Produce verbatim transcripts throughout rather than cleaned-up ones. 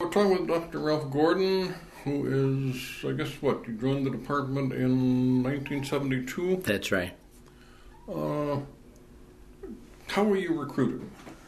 we're talking with Doctor Ralph Gordon, who is, I guess, what, you joined the department in nineteen seventy-two? That's right. Uh, how were you recruited?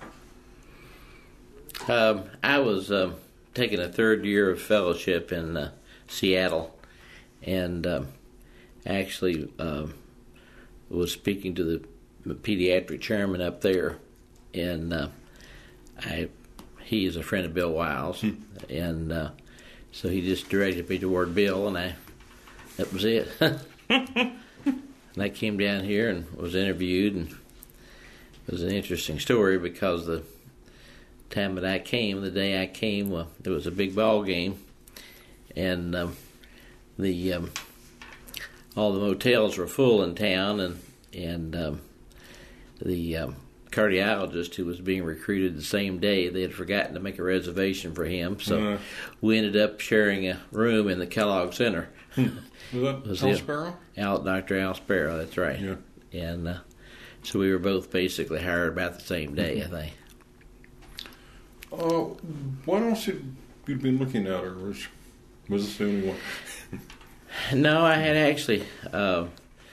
Um, I was um, taking a third year of fellowship in uh, Seattle, and um, actually um, was speaking to the pediatric chairman up there, and uh, I he is a friend of Bill Wiles, hmm. and uh, so he just directed me toward Bill, and I that was it. And I came down here and was interviewed, and it was an interesting story because the time that I came, the day I came, well, there was a big ball game, and um, the um, all the motels were full in town, and and um, the um, cardiologist who was being recruited the same day, they had forgotten to make a reservation for him, so uh, we ended up sharing a room in the Kellogg Center. Was that was Al Sparrow? Al, Doctor Al Sparrow, that's right. Yeah. And uh, so we were both basically hired about the same day, mm-hmm. I think. Uh, what else had you been looking at, or was, was this the only one? No, I had actually uh,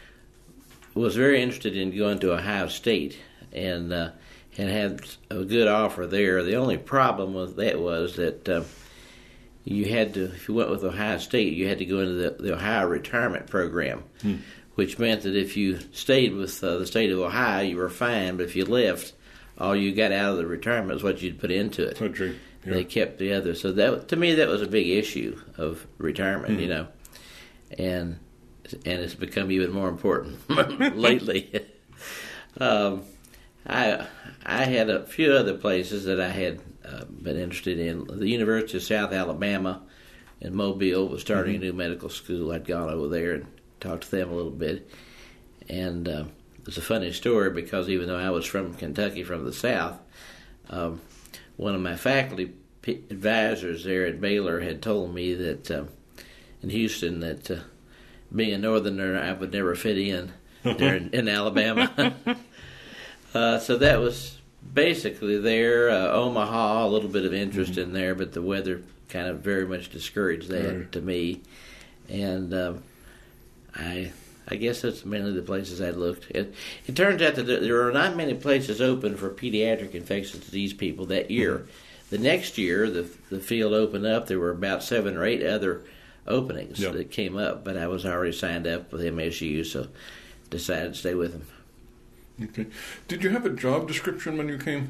was very interested in going to Ohio State, and uh, had had a good offer there. The only problem with that was that uh, you had to, if you went with Ohio State, you had to go into the, the Ohio retirement program, hmm. which meant that if you stayed with uh, the state of Ohio, you were fine, but if you left, all you got out of the retirement was what you'd put into it. Oh, true. Yeah. They kept the other. So that, to me, that was a big issue of retirement, mm-hmm. you know. And and it's become even more important lately. um, I I had a few other places that I had uh, been interested in. The University of South Alabama in Mobile was starting mm-hmm. a new medical school. I'd gone over there and talked to them a little bit. And uh, it's a funny story because even though I was from Kentucky, from the South, um, one of my faculty p- advisors there at Baylor had told me that uh, in Houston that uh, being a Northerner, I would never fit in there in, in Alabama. uh, so that was basically there. Uh, Omaha, a little bit of interest mm-hmm. in there, but the weather kind of very much discouraged that right. to me. And um, I... I guess that's mainly the places I looked. It, it turns out that there are not many places open for pediatric infectious disease people that year. Mm-hmm. The next year, the the field opened up. There were about seven or eight other openings yep. that came up, but I was already signed up with M S U, so decided to stay with them. Okay. Did you have a job description when you came?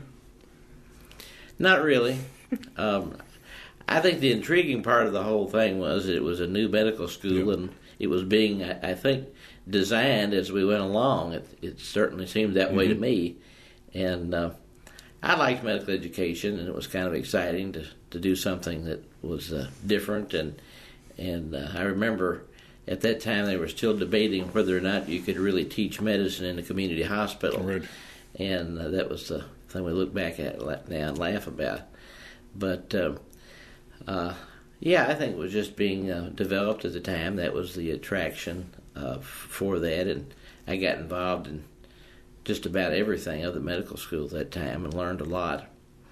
Not really. um, I think the intriguing part of the whole thing was that it was a new medical school, yep. and it was being, I, I think, designed as we went along. It, it certainly seemed that mm-hmm. way to me. And uh, I liked medical education, and it was kind of exciting to, to do something that was uh, different. And and uh, I remember at that time they were still debating whether or not you could really teach medicine in a community hospital. Right. And uh, that was the thing we look back at now and laugh about. But, uh, uh, yeah, I think it was just being uh, developed at the time. That was the attraction uh, for that, and I got involved in just about everything of the medical school at that time and learned a lot.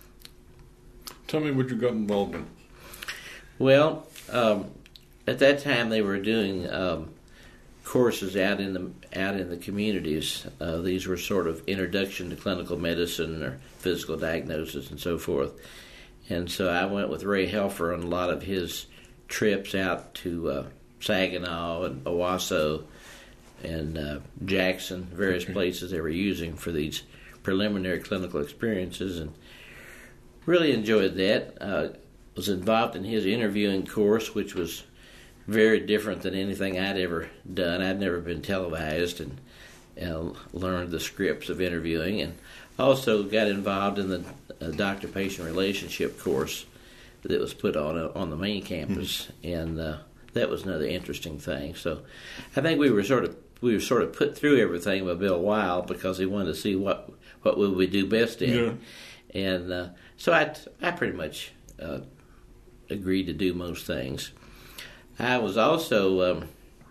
Tell me what you got involved in. Well, um, at that time they were doing um, courses out in the out in the communities. Uh, these were sort of introduction to clinical medicine or physical diagnosis and so forth. And so I went with Ray Helfer on a lot of his trips out to uh, Saginaw and Owasso and uh, Jackson, various okay. places they were using for these preliminary clinical experiences, and really enjoyed that. Uh, was involved in his interviewing course, which was very different than anything I'd ever done. I'd never been televised, and uh, learned the scripts of interviewing, and also got involved in the uh, doctor-patient relationship course that was put on uh, on the main campus, mm-hmm. and uh, that was another interesting thing. So, I think we were sort of we were sort of put through everything by Bill Weil because he wanted to see what what would we do best in, yeah. and uh, so I I pretty much uh, agreed to do most things. I was also um,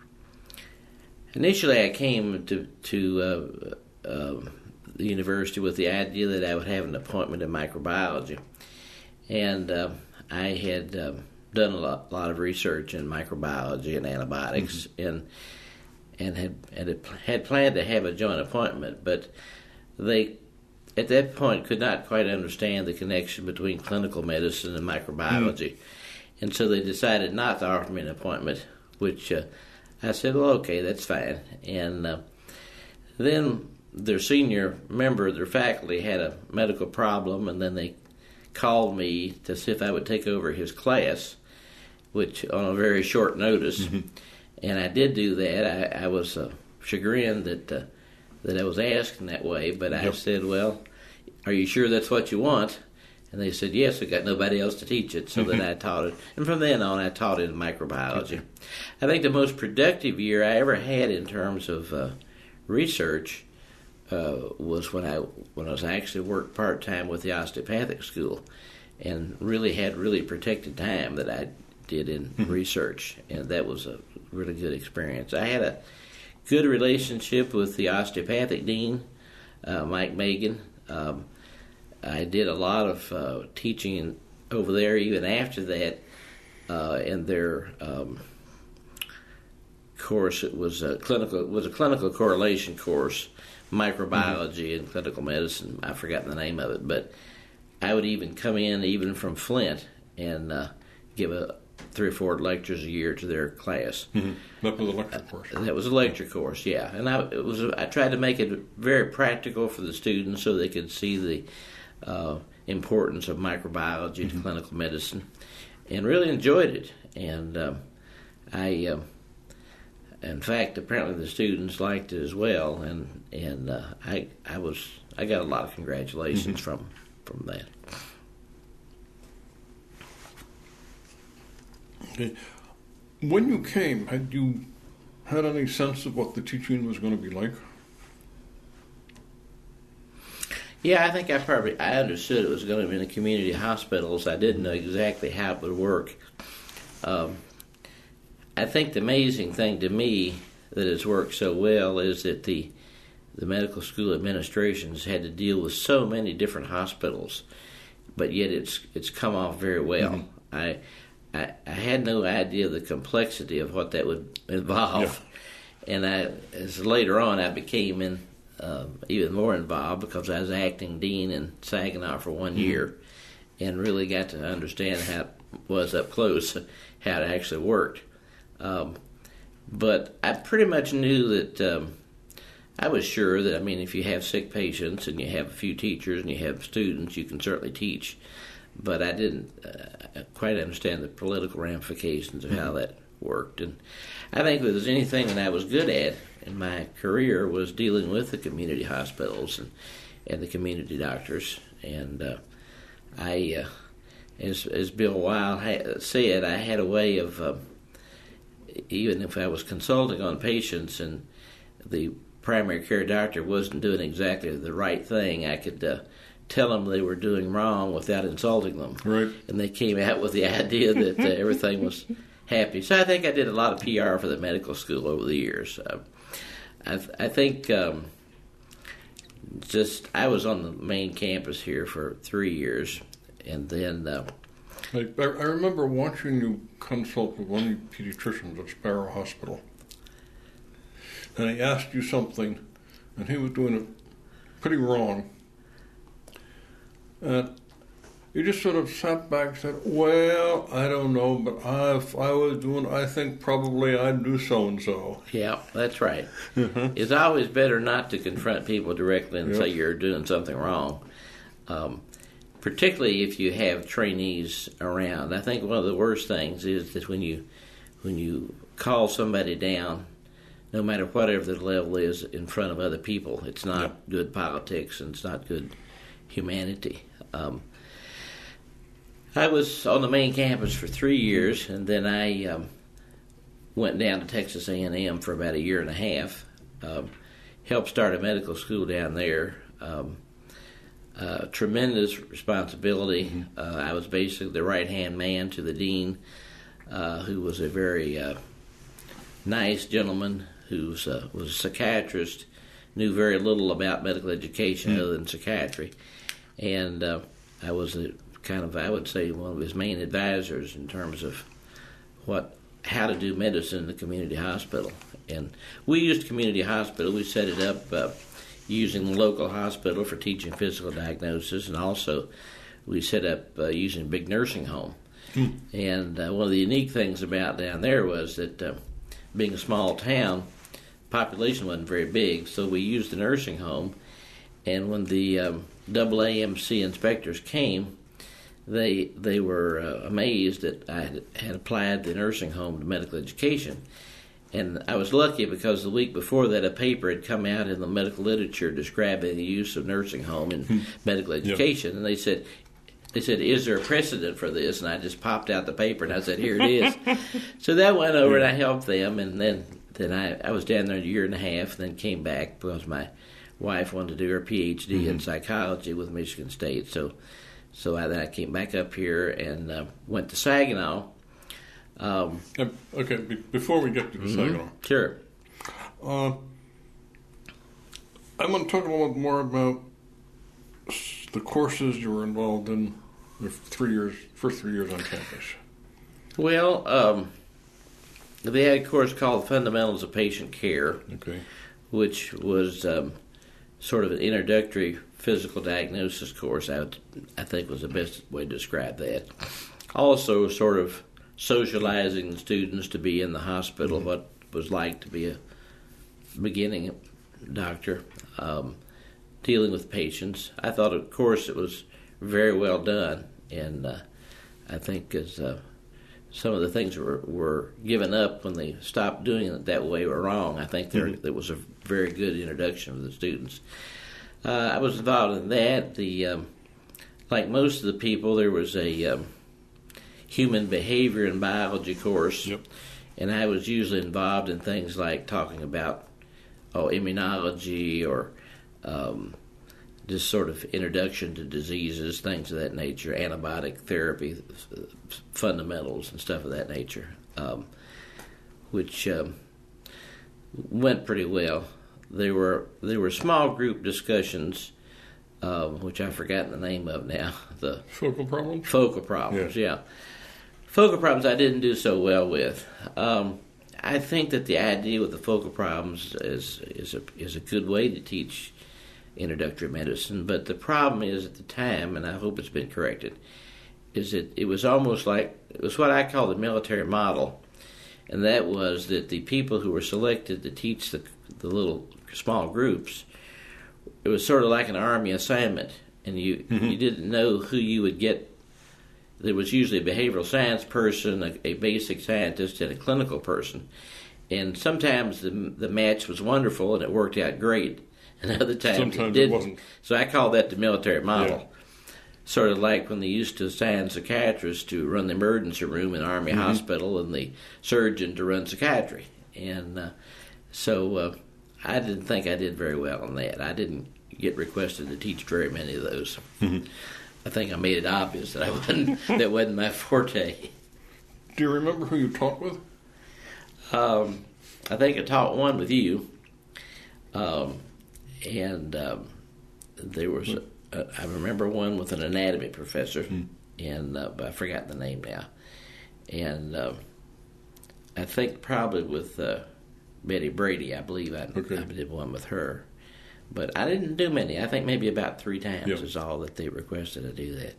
initially I came to to uh, uh, the university with the idea that I would have an appointment in microbiology. and uh, I had uh, done a lot, lot of research in microbiology and antibiotics, mm-hmm. and and had and had planned to have a joint appointment, but they at that point could not quite understand the connection between clinical medicine and microbiology, mm. and so they decided not to offer me an appointment, which uh, I said, well, okay, that's fine. And uh, then their senior member of their faculty had a medical problem, and then they called me to see if I would take over his class, which on a very short notice, mm-hmm. and I did do that. I, I was uh, chagrined that uh, that I was asked in that way, but yep. I said, well, are you sure that's what you want? And they said, yes, we got nobody else to teach it, so then I taught it. And from then on, I taught it in microbiology. I think the most productive year I ever had in terms of uh, research uh, was when I when I was actually worked part-time with the osteopathic school, and really had really protected time that I did in mm-hmm. research, and that was a really good experience. I had a good relationship with the osteopathic dean, uh, Mike Megan. Um, I did a lot of uh, teaching over there even after that uh, in their um, course. It was a clinical it was a clinical correlation course, microbiology mm-hmm. and clinical medicine. I've forgotten the name of it, but I would even come in even from Flint and uh, give a three or four lectures a year to their class. Mm-hmm. That was a lecture course. Uh, that was a lecture course, yeah. And I it was I tried to make it very practical for the students so they could see the uh, importance of microbiology mm-hmm. to clinical medicine, and really enjoyed it. And um, I, um, in fact, apparently the students liked it as well. And and uh, I I was I got a lot of congratulations mm-hmm. from from that. Okay. When you came, had you had any sense of what the teaching was going to be like? Yeah, I think I probably I understood it was going to be in the community hospitals. I didn't know exactly how it would work. Um, I think the amazing thing to me that has worked so well is that the the medical school administrations had to deal with so many different hospitals, but yet it's it's come off very well. Mm-hmm. I. I, I had no idea of the complexity of what that would involve, yeah. and I, as later on, I became in, uh, even more involved because I was acting dean in Saginaw for one mm-hmm. year, and really got to understand how it was up close, how it actually worked. Um, but I pretty much knew that um, I was sure that, I mean, if you have sick patients and you have a few teachers and you have students, you can certainly teach. But I didn't uh, quite understand the political ramifications of how that worked. And I think if there was anything that I was good at in my career was dealing with the community hospitals and, and the community doctors. And uh, I, uh, as, as Bill Weil said, I had a way of, uh, even if I was consulting on patients and the primary care doctor wasn't doing exactly the right thing, I could uh, tell them they were doing wrong without insulting them. Right. And they came out with the idea that uh, everything was happy. So I think I did a lot of P R for the medical school over the years. Uh, I, th- I think um, just I was on the main campus here for three years, and then uh, I, I remember watching you consult with one of the pediatricians at Sparrow Hospital, and he asked you something, and he was doing it pretty wrong. And you just sort of sat back and said, well, I don't know, but I, if I was doing, I think probably I'd do so-and-so. Yeah, that's right. Mm-hmm. It's always better not to confront people directly and yep. say you're doing something wrong, um, particularly if you have trainees around. I think one of the worst things is that when you when you call somebody down, no matter whatever the level is, in front of other people, it's not yep. good politics and it's not good humanity. Um, I was on the main campus for three years, and then I um, went down to Texas A and M for about a year and a half, um, helped start a medical school down there. Um, uh, tremendous responsibility. Mm-hmm. Uh, I was basically the right-hand man to the dean, uh, who was a very uh, nice gentleman who was, uh, was a psychiatrist, knew very little about medical education mm-hmm. other than psychiatry. And uh, I was a kind of, I would say, one of his main advisors in terms of what how to do medicine in the community hospital. And we used community hospital. We set it up uh, using the local hospital for teaching physical diagnosis, and also we set up uh, using a big nursing home. Hmm. And uh, one of the unique things about down there was that uh, being a small town, population wasn't very big, so we used the nursing home. And when the um, double A M C inspectors came, they they were uh, amazed that I had, had applied the nursing home to medical education. And I was lucky because the week before that, a paper had come out in the medical literature describing the use of nursing home in hmm. medical education. Yep. And they said, they said, is there a precedent for this? And I just popped out the paper and I said, here it is. So that went over yeah. and I helped them. And then, then I, I was down there a year and a half, and then came back because my wife wanted to do her P H D mm-hmm. in psychology with Michigan State. So so I, then I came back up here and uh, went to Saginaw. Um, okay, be- before we get to the mm-hmm. Saginaw. Sure. Uh, I want to talk a little bit more about the courses you were involved in the three years, first three years on campus. Well, um, they had a course called Fundamentals of Patient Care, okay. which was um, sort of an introductory physical diagnosis course. I, would, I think was the best way to describe that. Also, sort of socializing the students to be in the hospital, mm-hmm. what it was like to be a beginning doctor, um, dealing with patients. I thought, of course, it was very well done, and uh, I think as uh, some of the things were, were given up when they stopped doing it that way were wrong. I think there mm-hmm. it was a very good introduction for the students. Uh, I was involved in that. The um, like most of the people, there was a um, human behavior and biology course, yep. and I was usually involved in things like talking about oh, immunology or um, just sort of introduction to diseases, things of that nature, antibiotic therapy, fundamentals, and stuff of that nature, um, which um, went pretty well. There were there were small group discussions, um, which I've forgotten the name of now. The focal problems. Focal problems, yeah. yeah. Focal problems I didn't do so well with. Um, I think that the idea with the focal problems is is a is a good way to teach introductory medicine, but the problem is at the time, and I hope it's been corrected, is that it was almost like it was what I call the military model, and that was that the people who were selected to teach the the little small groups, it was sort of like an army assignment, and you mm-hmm. you didn't know who you would get. There was usually a behavioral science person, a, a basic scientist, and a clinical person, and sometimes the the match was wonderful and it worked out great, and other times sometimes it didn't. It wasn't. So I call that the military model. Yeah. Sort of like when they used to assign psychiatrists to run the emergency room in an Army mm-hmm. hospital and the surgeon to run psychiatry. And uh, so uh, I didn't think I did very well on that. I didn't get requested to teach very many of those. Mm-hmm. I think I made it obvious that I wasn't that wasn't my forte. Do you remember who you taught with? Um, I think I taught one with you, um, and um, there was. Mm-hmm. Uh, I remember one with an anatomy professor, mm. and uh, but I forgot the name now. And uh, I think probably with uh, Betty Brady, I believe I, okay. I did one with her. But I didn't do many. I think maybe about three times yep. is all that they requested I do that.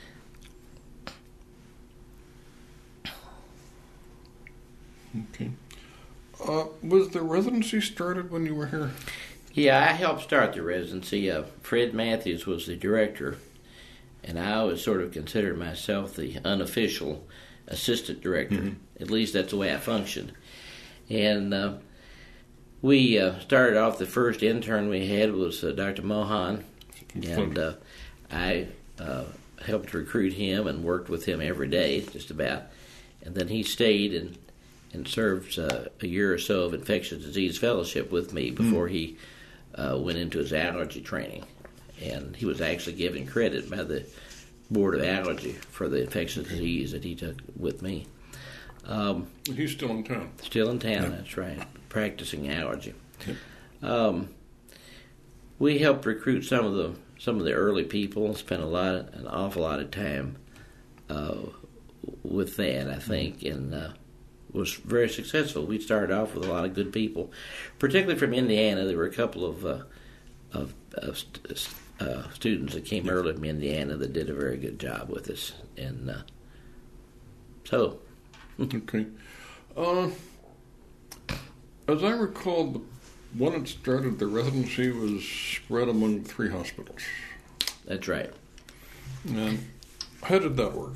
Okay. Uh, was the residency started when you were here? Yeah, I helped start the residency. Uh, Fred Matthews was the director, and I always sort of considered myself the unofficial assistant director. Mm-hmm. At least that's the way I functioned. And uh, we uh, started off, the first intern we had was uh, Doctor Mohan, and uh, I uh, helped recruit him and worked with him every day, just about. And then he stayed and, and served uh, a year or so of infectious disease fellowship with me before mm-hmm. he Uh, went into his allergy training, and he was actually given credit by the Board of Allergy for the infectious disease that he took with me. Um, He's still in town. Still in town, yeah. That's right, practicing allergy. Yeah. Um, we helped recruit some of the some of the early people, spent a lot, of, an awful lot of time uh, with that, I think, and uh, was very successful. We started off with a lot of good people, particularly from Indiana. There were a couple of uh, of, of uh, students that came early from Indiana that did a very good job with us, and uh, so. Okay. Uh, as I recall, the one that started the residency was spread among three hospitals. That's right. And how did that work?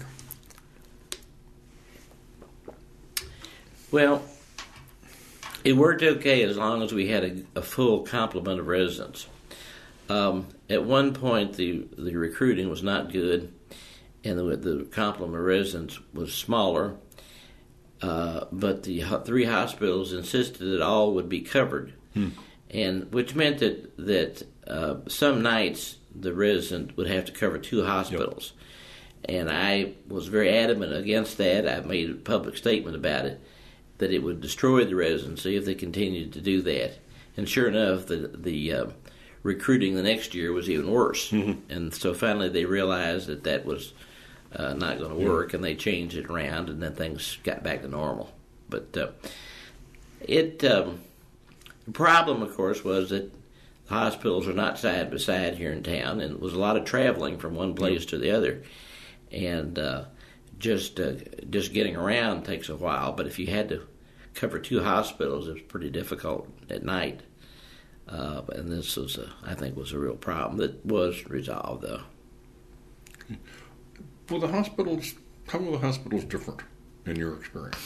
Well, it worked okay as long as we had a, a full complement of residents. Um, at one point, the, the recruiting was not good, and the, the complement of residents was smaller, uh, but the ho- three hospitals insisted that all would be covered, hmm. and which meant that, that uh, some nights the resident would have to cover two hospitals. Yep. And I was very adamant against that. I made a public statement about it, that it would destroy the residency if they continued to do that. And sure enough, the the uh, recruiting the next year was even worse. Mm-hmm. And so finally they realized that that was uh, not going to work, yeah. and they changed it around, and then things got back to normal. But uh, it um, the problem, of course, was that the hospitals are not side by side here in town, and it was a lot of traveling from one place mm-hmm. to the other. And uh, Just uh, just getting around takes a while, but if you had to cover two hospitals, it was pretty difficult at night. Uh, and this was, a, I think, was a real problem that was resolved, though. Okay. Well, the hospitals, how were the hospitals different in your experience?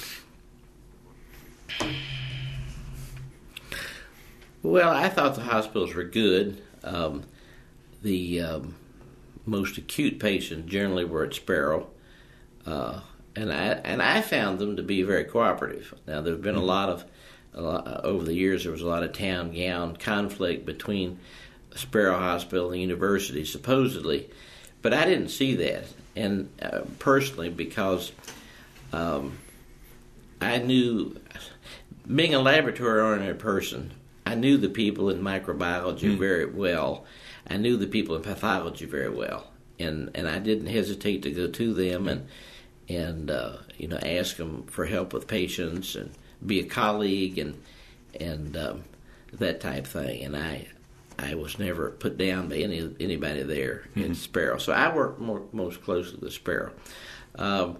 Well, I thought the hospitals were good. Um, the um, most acute patients generally were at Sparrow. Uh, and I and I found them to be very cooperative. Now, there's been a lot of, a lot, uh, over the years, there was a lot of town-gown conflict between Sparrow Hospital and the university, supposedly, but I didn't see that. And uh, personally, because um, I knew, being a laboratory-oriented person, I knew the people in microbiology mm. very well. I knew the people in pathology very well, and and I didn't hesitate to go to them and. and uh, you know, ask them for help with patients and be a colleague and and um, that type thing. And I I was never put down by any anybody there mm-hmm. in Sparrow. So I worked more, most closely with Sparrow. Um,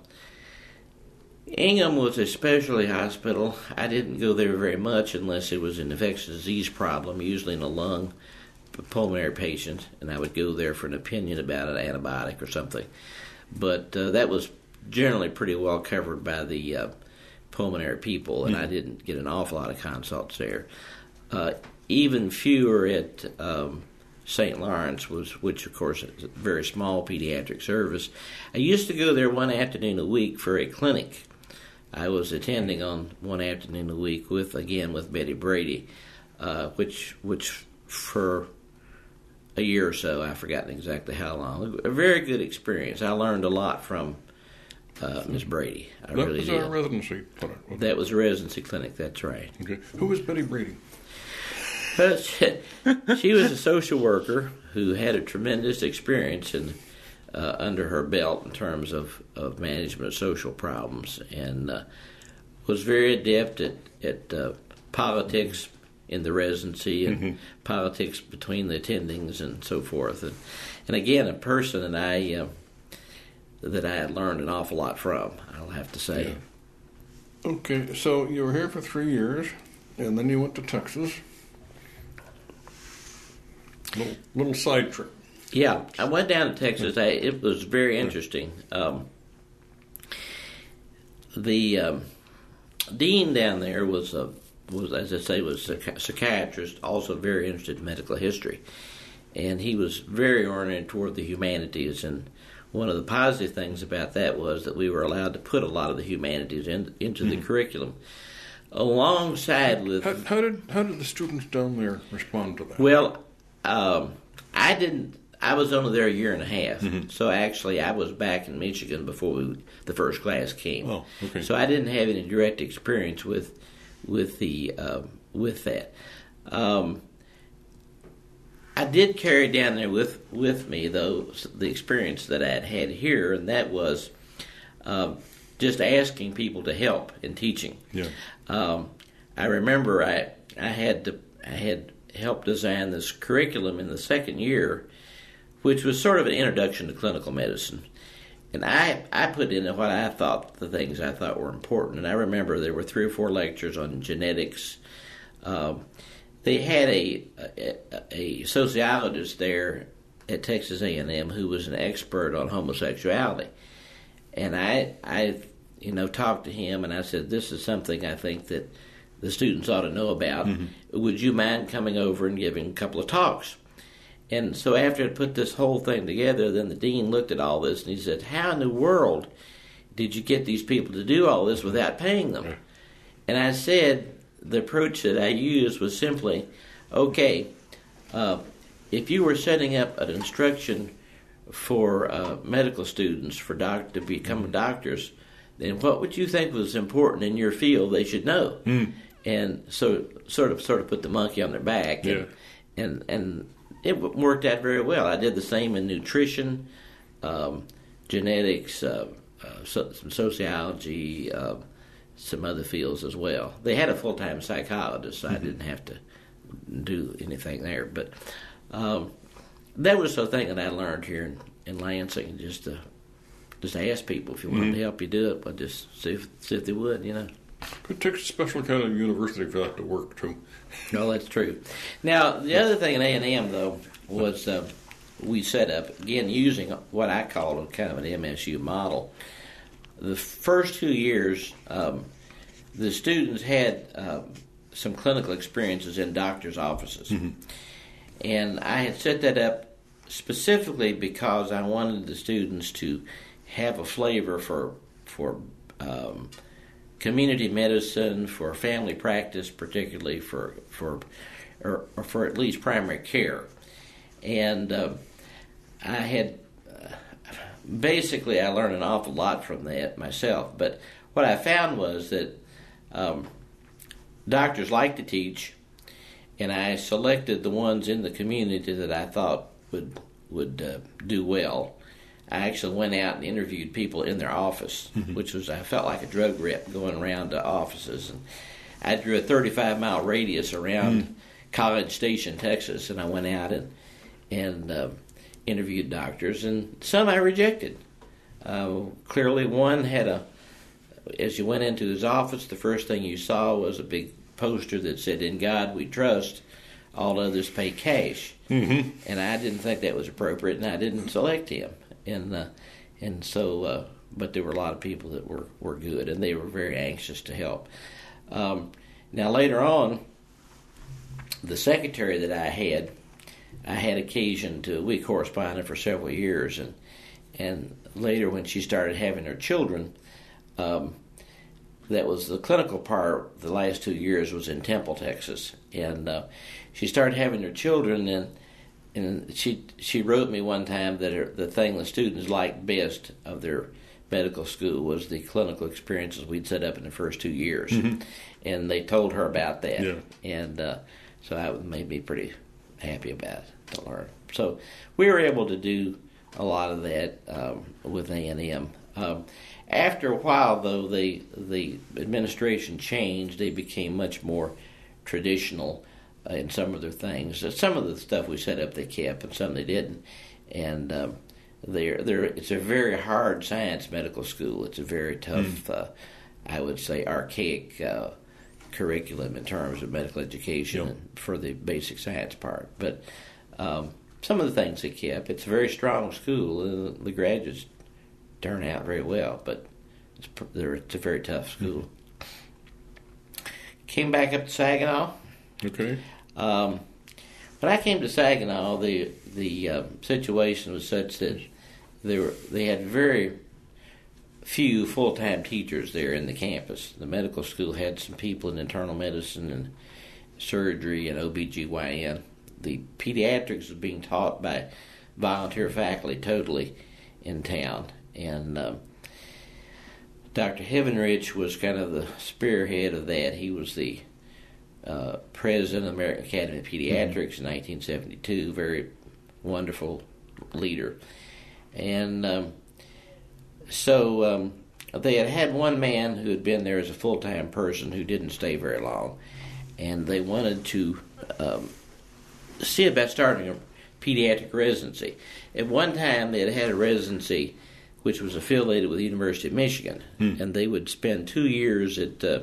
Ingham was a specialty hospital. I didn't go there very much unless it was an infectious disease problem, usually in a lung pulmonary patient, and I would go there for an opinion about an antibiotic or something. But uh, that was generally pretty well covered by the uh, pulmonary people, and mm-hmm. I didn't get an awful lot of consults there. Uh, even fewer at um, Saint Lawrence, was, which of course is a very small pediatric service. I used to go there one afternoon a week for a clinic. I was attending on one afternoon a week with, again, with Betty Brady, uh, which which for a year or so, I've forgotten exactly how long. A very good experience. I learned a lot from Uh, Miss Brady. I that really was did. our residency clinic. That was a residency clinic, that's right. Okay. Who was Betty Brady? Well, she, she was a social worker who had a tremendous experience in, uh, under her belt in terms of, of management of social problems, and uh, was very adept at, at uh, politics in the residency and mm-hmm. politics between the attendings and so forth. And, and again, a person that I... Uh, that I had learned an awful lot from, I'll have to say. Yeah. Okay, so you were here for three years, and then you went to Texas. Little little side trip. Yeah, I went down to Texas. I, it was very interesting. Um, the um, dean down there was, a, was, as I say, was a psychiatrist, also very interested in medical history. And he was very oriented toward the humanities, and one of the positive things about that was that we were allowed to put a lot of the humanities in, into mm-hmm. the curriculum, alongside with. How, how did how did the students down there respond to that? Well, um, I didn't. I was only there a year and a half, mm-hmm. so actually I was back in Michigan before we, the first class came. Oh, okay. So I didn't have any direct experience with with the uh, with that. Um, I did carry down there with, with me, though, the experience that I had had here, and that was uh, just asking people to help in teaching. Yeah. Um, I remember I I had to I had helped design this curriculum in the second year, which was sort of an introduction to clinical medicine. And I, I put in what I thought, the things I thought were important. And I remember there were three or four lectures on genetics. Um, they had a, a, a sociologist there at Texas A and M who was an expert on homosexuality. And I, I, you know, talked to him and I said, this is something I think that the students ought to know about. Mm-hmm. Would you mind coming over and giving a couple of talks? And so after I put this whole thing together, then the dean looked at all this and he said, how in the world did you get these people to do all this without paying them? And I said, the approach that I used was simply, okay, uh, if you were setting up an instruction for uh, medical students for doc- to become doctors, then what would you think was important in your field they should know? Mm. And so sort of sort of put the monkey on their back. Yeah. And, and, and it worked out very well. I did the same in nutrition, um, genetics, uh, uh, so, some sociology, uh, some other fields as well. They had a full-time psychologist, so mm-hmm. I didn't have to do anything there. But um, that was a thing that I learned here in, in Lansing, just to just ask people if you wanted mm-hmm. to help you do it, but just see if, see if they would, you know. It takes a special kind of university for that to work, too. No, that's true. Now, the other thing in A and M, though, was uh, we set up, again, using what I call a kind of an M S U model. The first two years, um, the students had um, some clinical experiences in doctors' offices. Mm-hmm. And I had set that up specifically because I wanted the students to have a flavor for for um, community medicine, for family practice, particularly for for or, or for at least primary care. And uh, I had uh, basically I learned an awful lot from that myself. But what I found was that um, doctors like to teach, and I selected the ones in the community that I thought would would uh, do well. I actually went out and interviewed people in their office, mm-hmm. which was, I felt like a drug rep going around to offices. And I drew a thirty-five mile radius around mm. College Station, Texas, and I went out and, and uh, interviewed doctors, and some I rejected. Uh, clearly one had a, as you went into his office, the first thing you saw was a big poster that said, "In God We Trust, all others pay cash." Mm-hmm. And I didn't think that was appropriate, and I didn't select him. And uh, and so, uh, but there were a lot of people that were, were good, and they were very anxious to help. Um, now later on, the secretary that I had, I had occasion to, we corresponded for several years, and and later when she started having her children, um, that was the clinical part. The last two years was in Temple, Texas, and uh, she started having her children, and. And she she wrote me one time that her, the thing the students liked best of their medical school was the clinical experiences we'd set up in the first two years. Mm-hmm. And they told her about that. Yeah. And uh, so that made me pretty happy about it to learn. So we were able to do a lot of that um, with A and M. Um, after a while, though, the, the administration changed. They became much more traditional in some of their things. Some of the stuff we set up they kept, and some they didn't. And um, they're, they're, it's a very hard science medical school. It's a very tough, mm. uh, I would say, archaic uh, curriculum in terms of medical education yep. and for the basic science part. But um, some of the things they kept. It's a very strong school, and the graduates turn out very well, but it's, it's a very tough school. Mm. Came back up to Saginaw. Okay. Um, when I came to Saginaw, the the uh, situation was such that they were they had very few full time teachers there in the campus. The medical school had some people in internal medicine and surgery and O B G Y N. The pediatrics was being taught by volunteer faculty totally in town, and um, Doctor Heavenrich was kind of the spearhead of that. He was the uh, president of the American Academy of Pediatrics mm-hmm. in nineteen seventy-two, very wonderful leader. And um, so um, they had had one man who had been there as a full-time person who didn't stay very long, and they wanted to um, see about starting a pediatric residency. At one time, they had had a residency which was affiliated with the University of Michigan, hmm. and they would spend two years at, uh,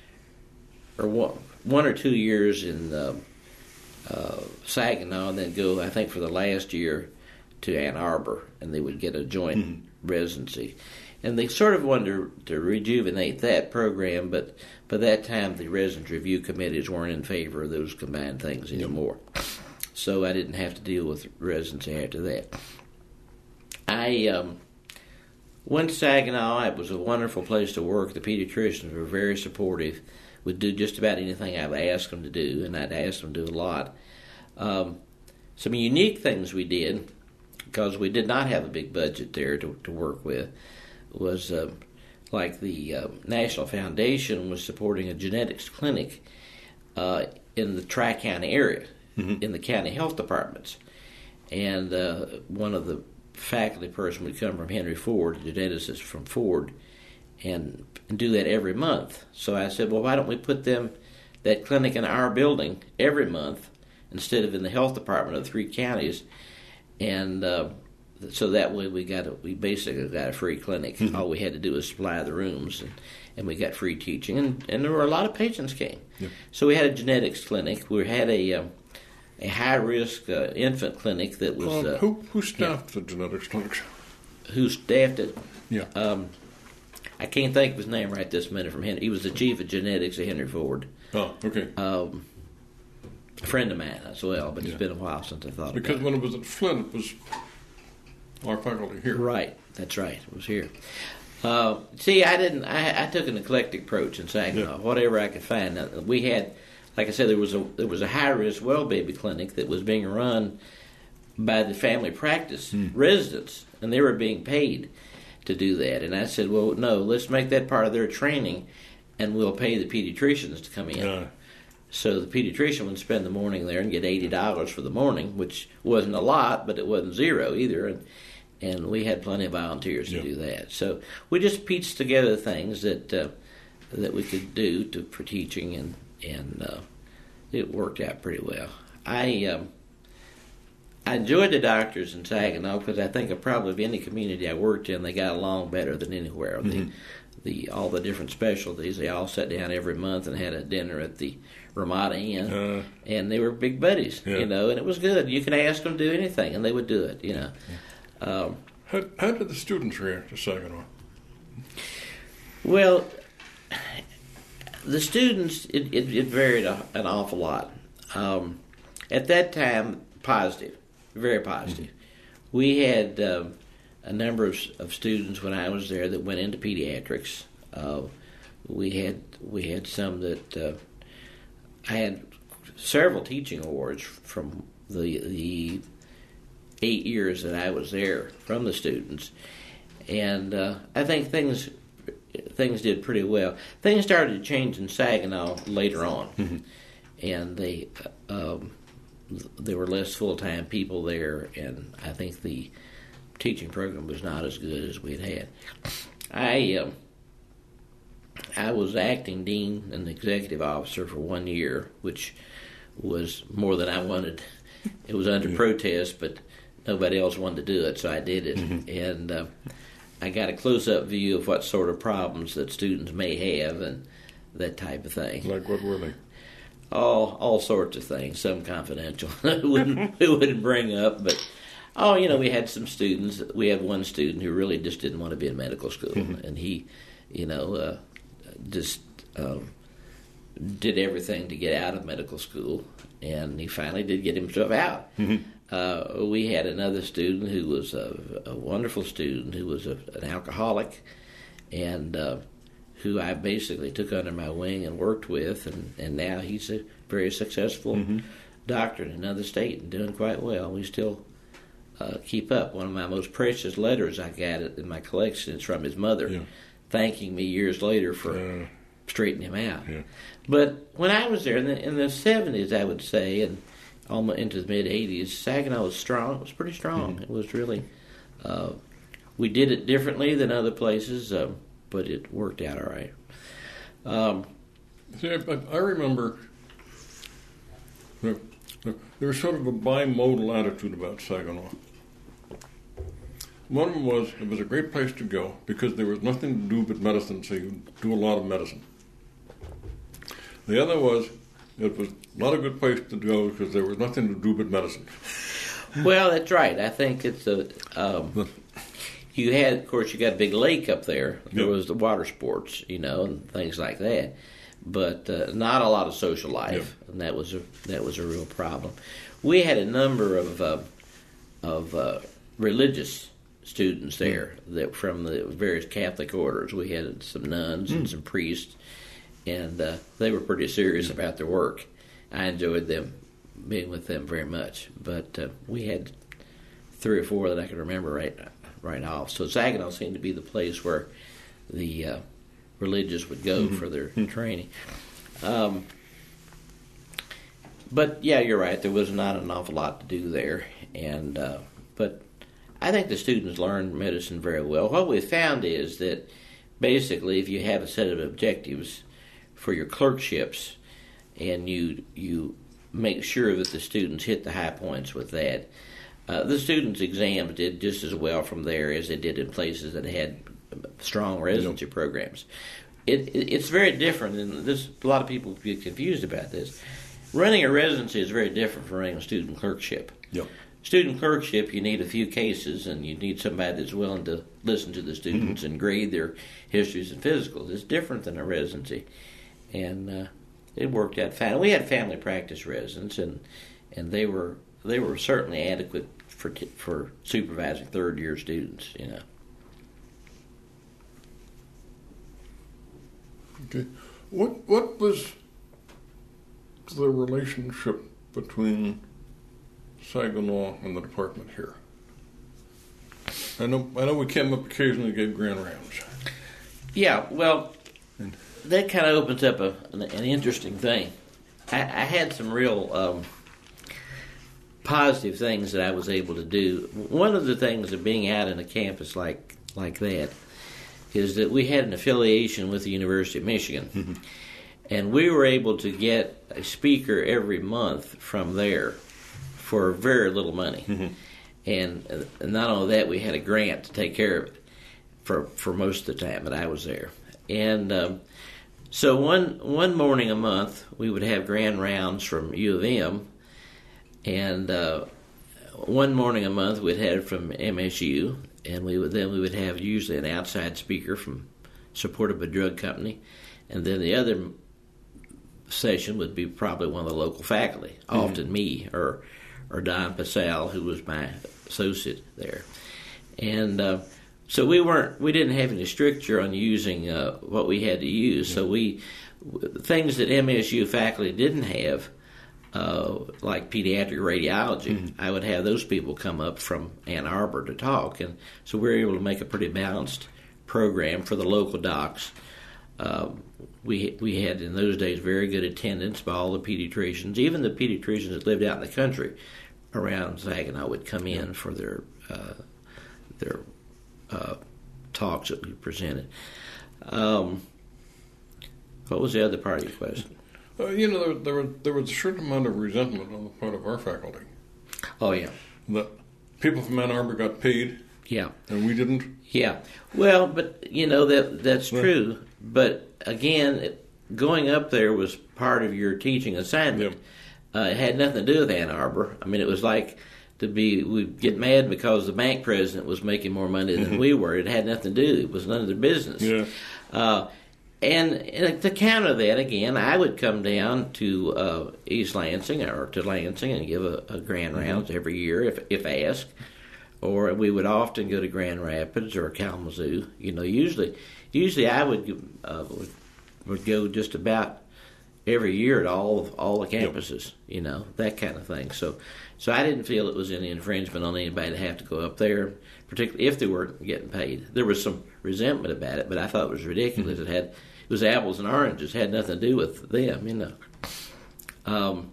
or one, one or two years in uh, uh, Saginaw, and then go, I think, for the last year to Ann Arbor, and they would get a joint hmm. residency. And they sort of wanted to, to rejuvenate that program, but by that time, the residence review committees weren't in favor of those combined things anymore. Yep. So I didn't have to deal with residency after that. I um, went to Saginaw. It was a wonderful place to work. The pediatricians were very supportive, would do just about anything I've asked them to do, and I'd asked them to do a lot. Um, some unique things we did, because we did not have a big budget there to, to work with, was uh, like the uh, National Foundation was supporting a genetics clinic uh, in the Tri-County area, mm-hmm. in the county health departments. And uh, one of the faculty person would come from Henry Ford, a geneticist from Ford, and, and do that every month. So I said, well, why don't we put them, that clinic in our building every month instead of in the health department of the three counties? And uh, so that way we got a, we basically got a free clinic. Mm-hmm. All we had to do was supply the rooms, and, and we got free teaching. And, and there were a lot of patients came. Yeah. So we had a genetics clinic. We had a um, a high-risk uh, infant clinic that was... Um, uh, who who staffed yeah, the genetics clinics? Who staffed it? Yeah. Um, I can't think of his name right this minute from Henry. He was the chief of genetics at Henry Ford. Oh, okay. Um, a friend of mine as well, but yeah. it's been a while since I thought because about it. Because when it was at Flint, it was our faculty here. Right, that's right. It was here. Uh, see, I didn't. I, I took an eclectic approach in Saginaw. Yeah. Whatever I could find. Now, we had, like I said, there was a there was a high risk well baby clinic that was being run by the family practice hmm. residents, and they were being paid to do that. And I said, well, no, let's make that part of their training, and we'll pay the pediatricians to come in. Yeah. So the pediatrician would spend the morning there and get eighty dollars for the morning, which wasn't a lot, but it wasn't zero either. And and we had plenty of volunteers to yeah. do that. So we just pieced together things that uh, that we could do to, for teaching, and and uh, it worked out pretty well. I um, I enjoyed the doctors in Saginaw because I think of probably any community I worked in, they got along better than anywhere. Mm-hmm. The, the all the different specialties, they all sat down every month and had a dinner at the Ramada Inn, uh, and they were big buddies, yeah. you know, and it was good. You can ask them to do anything, and they would do it, you know. Yeah. Um, how, how did the students react to Saginaw? Well, the students, it, it, it varied a, an awful lot. Um, at that time, positive, very positive. Mm-hmm. We had um, a number of, of students when I was there that went into pediatrics. Uh, we had we had some that uh, I had several teaching awards from the the eight years that I was there from the students, and uh, I think things things did pretty well. Things started to change in Saginaw later on, mm-hmm. and they um, there were less full time people there, and I think the teaching program was not as good as we had had. I um, I was acting dean and executive officer for one year, which was more than I wanted. It was under yeah. protest, but nobody else wanted to do it, so I did it. Mm-hmm. And uh, I got a close-up view of what sort of problems that students may have and that type of thing. Like what were they? All all sorts of things, some confidential. we wouldn't, we wouldn't bring up, but... Oh, you know, we had some students. We had one student who really just didn't want to be in medical school, mm-hmm. and he, you know, uh, just um, did everything to get out of medical school, and he finally did get himself out. Mm-hmm. Uh, we had another student who was a, a wonderful student who was a, an alcoholic, and uh, who I basically took under my wing and worked with, and, and now he's a very successful mm-hmm. doctor in another state and doing quite well. We still... Uh, keep up. One of my most precious letters I got in my collection is from his mother, yeah. thanking me years later for uh, straighten him out. Yeah. But when I was there in the, in the seventies, I would say, and almost into the mid eighties, Saginaw was strong. It was pretty strong. Mm-hmm. It was really. Uh, we did it differently than other places, uh, but it worked out all right. Um, See, I, I remember there, there was sort of a bimodal attitude about Saginaw. One of them was it was a great place to go because there was nothing to do but medicine, so you do a lot of medicine. The other was it was not a good place to go because there was nothing to do but medicine. Well, that's right. I think it's a. Um, you had, of course, you got a big lake up there. There yep. was the water sports, you know, and things like that, but uh, not a lot of social life, yep. and that was a that was a real problem. We had a number of uh, of uh, religious students there mm. that from the various Catholic orders. We had some nuns mm. and some priests, and uh, they were pretty serious mm. about their work. I enjoyed them being with them very much, but uh, we had three or four that I can remember right right off. So Saginaw seemed to be the place where the uh, religious would go mm-hmm. for their mm-hmm. training. Um, but yeah, you're right. There was not an awful lot to do there, and uh, but I think the students learned medicine very well. What we found is that basically, if you have a set of objectives for your clerkships, and you you make sure that the students hit the high points with that. Uh, the students' exams did just as well from there as they did in places that had strong residency yep. programs. It, it, it's very different, and this, a lot of people get confused about this. Running a residency is very different from running a student clerkship. Yep. Student clerkship, you need a few cases, and you need somebody that's willing to listen to the students mm-hmm. and grade their histories and physicals. It's different than a residency, and uh, it worked out fine. We had family practice residents, and and they were they were certainly adequate for t- for supervising third year students. You know. Okay, what what was the relationship between Saginaw and the department here? I know I know we came up occasionally and gave grand rounds. Yeah, well. And, that kind of opens up a, an, an interesting thing. I, I had some real um, positive things that I was able to do. One of the things of being out in a campus like like that is that we had an affiliation with the University of Michigan, mm-hmm. and we were able to get a speaker every month from there for very little money. Mm-hmm. And uh, not only that, we had a grant to take care of it for for most of the time that I was there. And um, so one one morning a month, we would have grand rounds from U of M, and uh, one morning a month we'd have from M S U, and we would then we would have usually an outside speaker from supported by a drug company, and then the other session would be probably one of the local faculty, mm-hmm. often me or or Don Passal, who was my associate there, and. Uh, So we weren't, we didn't have any stricture on using uh, what we had to use. So we, things that M S U faculty didn't have, uh, like pediatric radiology, mm-hmm. I would have those people come up from Ann Arbor to talk, and so we were able to make a pretty balanced program for the local docs. Uh, we we had in those days very good attendance by all the pediatricians, even the pediatricians that lived out in the country around Saginaw would come in yeah. for their uh, their. Uh, talks that we presented. Um, what was the other part of your question? Uh, you know, there, there, was, there was a certain amount of resentment on the part of our faculty. Oh, yeah. That people from Ann Arbor got paid. Yeah. And we didn't. Yeah. Well, but, you know, that that's yeah. true. But, again, it, going up there was part of your teaching assignment. Yeah. Uh, it had nothing to do with Ann Arbor. I mean, it was like... To be, we'd get mad because the bank president was making more money than we were. It had nothing to do. It was none of their business. Yeah. Uh, and, and to counter that, again, I would come down to uh, East Lansing or to Lansing and give a, a grand rounds mm-hmm. every year if if asked. Or we would often go to Grand Rapids or Kalamazoo. You know, usually, usually I would uh, would, would go just about every year at all of all the campuses. Yep. You know, that kind of thing. So. So I didn't feel it was any infringement on anybody to have to go up there, particularly if they weren't getting paid. There was some resentment about it, but I thought it was ridiculous. Mm-hmm. It had it was apples and oranges. It had nothing to do with them, you know. Um,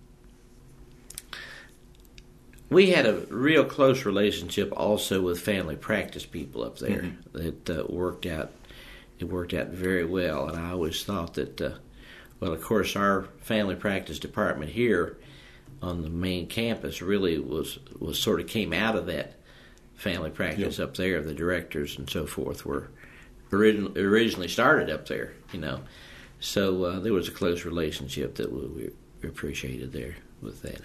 we had a real close relationship also with family practice people up there. Mm-hmm. That uh, worked out. It worked out very well, and I always thought that. Uh, well, of course, our family practice department here on the main campus really was was sort of came out of that family practice yep. up there. The directors and so forth were origin, originally started up there, you know. So uh, there was a close relationship that we, we appreciated there with that.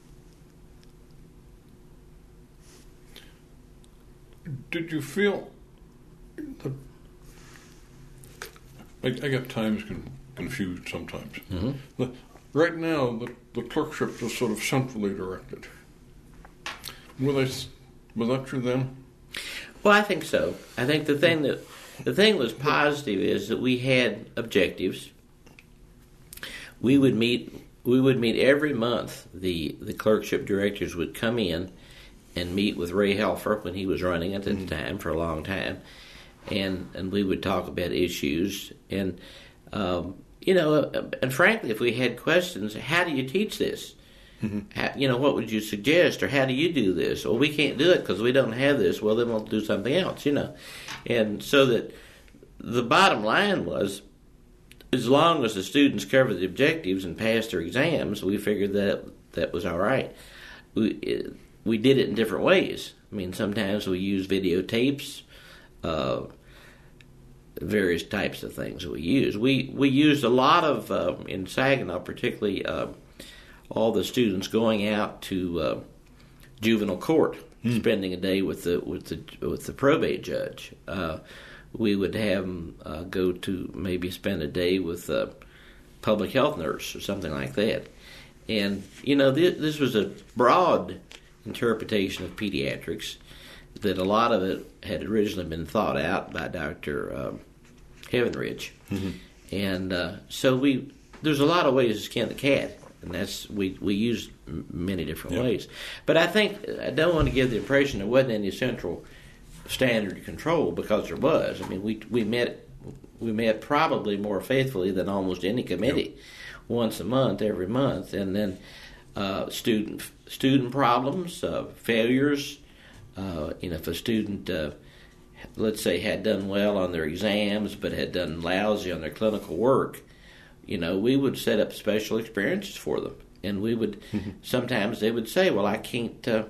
Did you feel the? I, I get times con, confused sometimes. Mm-hmm. The, right now, the, the clerkship is sort of centrally directed. Were they? Was that true then? Well, I think so. I think the thing that the thing that was positive is that we had objectives. We would meet. We would meet every month. The the clerkship directors would come in and meet with Ray Helfer when he was running at the mm-hmm. time for a long time, and and we would talk about issues and um, you know and frankly, if we had questions, how do you teach this? Mm-hmm. How, you know, what would you suggest, or how do you do this? Well, we can't do it because we don't have this. Well, then we'll do something else, you know. And so that the bottom line was, as long as the students covered the objectives and passed their exams, we figured that that was all right. We it, we did it in different ways. I mean, sometimes we used videotapes, uh, various types of things that we used. We we used a lot of uh, in Saginaw, particularly. Uh, all the students going out to uh, juvenile court, hmm. spending a day with the with the with the probate judge. Uh, we would have them uh, go to maybe spend a day with a public health nurse or something like that. And you know, this, this was a broad interpretation of pediatrics that a lot of it had originally been thought out by Doctor Uh, Heavenridge, mm-hmm. and uh, so we there's a lot of ways to skin the cat. And that's we we use many different yep. ways, but I think I don't want to give the impression there wasn't any central standard control, because there was. I mean, we we met we met probably more faithfully than almost any committee, yep. once a month, every month, and then uh, student student problems, uh, failures. Uh, you know, if a student, uh, let's say, had done well on their exams but had done lousy on their clinical work. You know, we would set up special experiences for them, and we would mm-hmm. sometimes they would say, "Well, I can't, uh,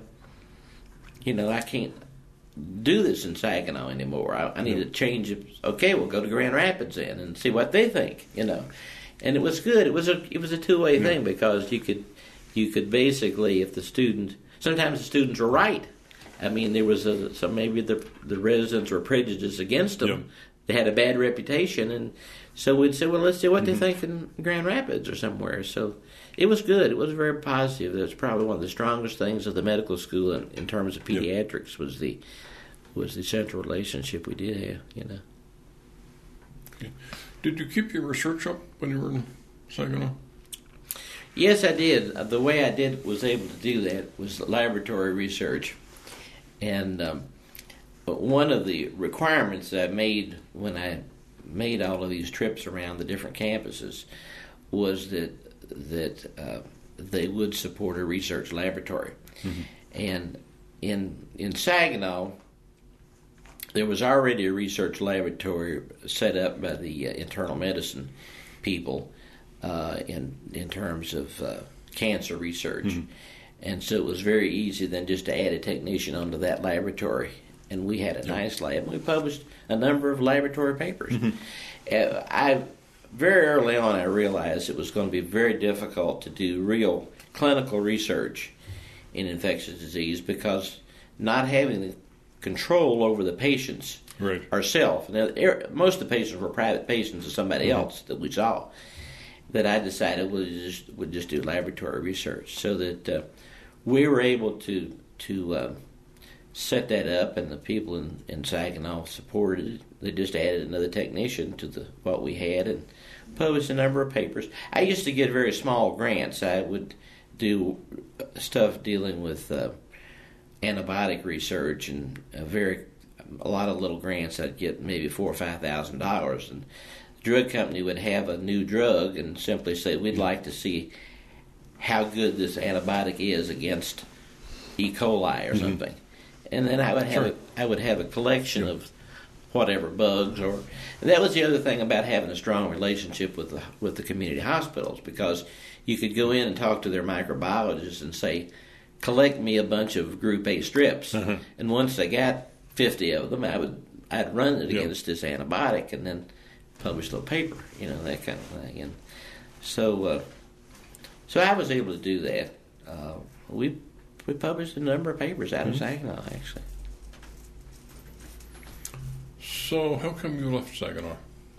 you know, I can't do this in Saginaw anymore. I, I need yeah. to change it." Okay, we'll go to Grand Rapids then and see what they think. You know, and it was good. It was a it was a two way yeah. thing, because you could you could basically, if the student, sometimes the students were right. I mean, there was a, some maybe the the residents were prejudiced against them. Yeah. They had a bad reputation, and so we'd say, well, let's see what mm-hmm. they think in Grand Rapids or somewhere. So it was good. It was very positive. That's probably one of the strongest things of the medical school in, in terms of pediatrics yep. was the was the central relationship we did have. You know. Okay. Did you keep your research up when you were in Saginaw? Yes, I did. The way I did was able to do that was laboratory research, and um, one of the requirements that I made when I made all of these trips around the different campuses was that that uh, they would support a research laboratory. Mm-hmm. And in in Saginaw, there was already a research laboratory set up by the uh, internal medicine people uh, in in terms of uh, cancer research. Mm-hmm. And so it was very easy then just to add a technician onto that laboratory. And we had a nice lab. We published a number of laboratory papers. Mm-hmm. Uh, I very early on I realized it was going to be very difficult to do real clinical research in infectious disease, because not having the control over the patients right. ourselves. Now, most of the patients were private patients of somebody mm-hmm. else that we saw. That I decided we'd just would just do laboratory research, so that uh, we were able to to. Uh, set that up, and the people in, in Saginaw supported it. They just added another technician to the what we had and published a number of papers. I used to get very small grants. I would do stuff dealing with uh, antibiotic research, and a very a lot of little grants. I'd get maybe four or five thousand dollars, and drug company would have a new drug and simply say, we'd like to see how good this antibiotic is against E. coli or mm-hmm. something. And then I would have Sure. a, I would have a collection Yeah. of whatever bugs, or and that was the other thing about having a strong relationship with the with the community hospitals, because you could go in and talk to their microbiologist and say, collect me a bunch of group A strips, Uh-huh. and once they got fifty of them, I would I'd run it Yeah. against this antibiotic and then publish a little paper, you know, that kind of thing. And so uh, so I was able to do that. Uh, we we published a number of papers out of Mm-hmm. Saginaw, actually. So how come you left Saginaw?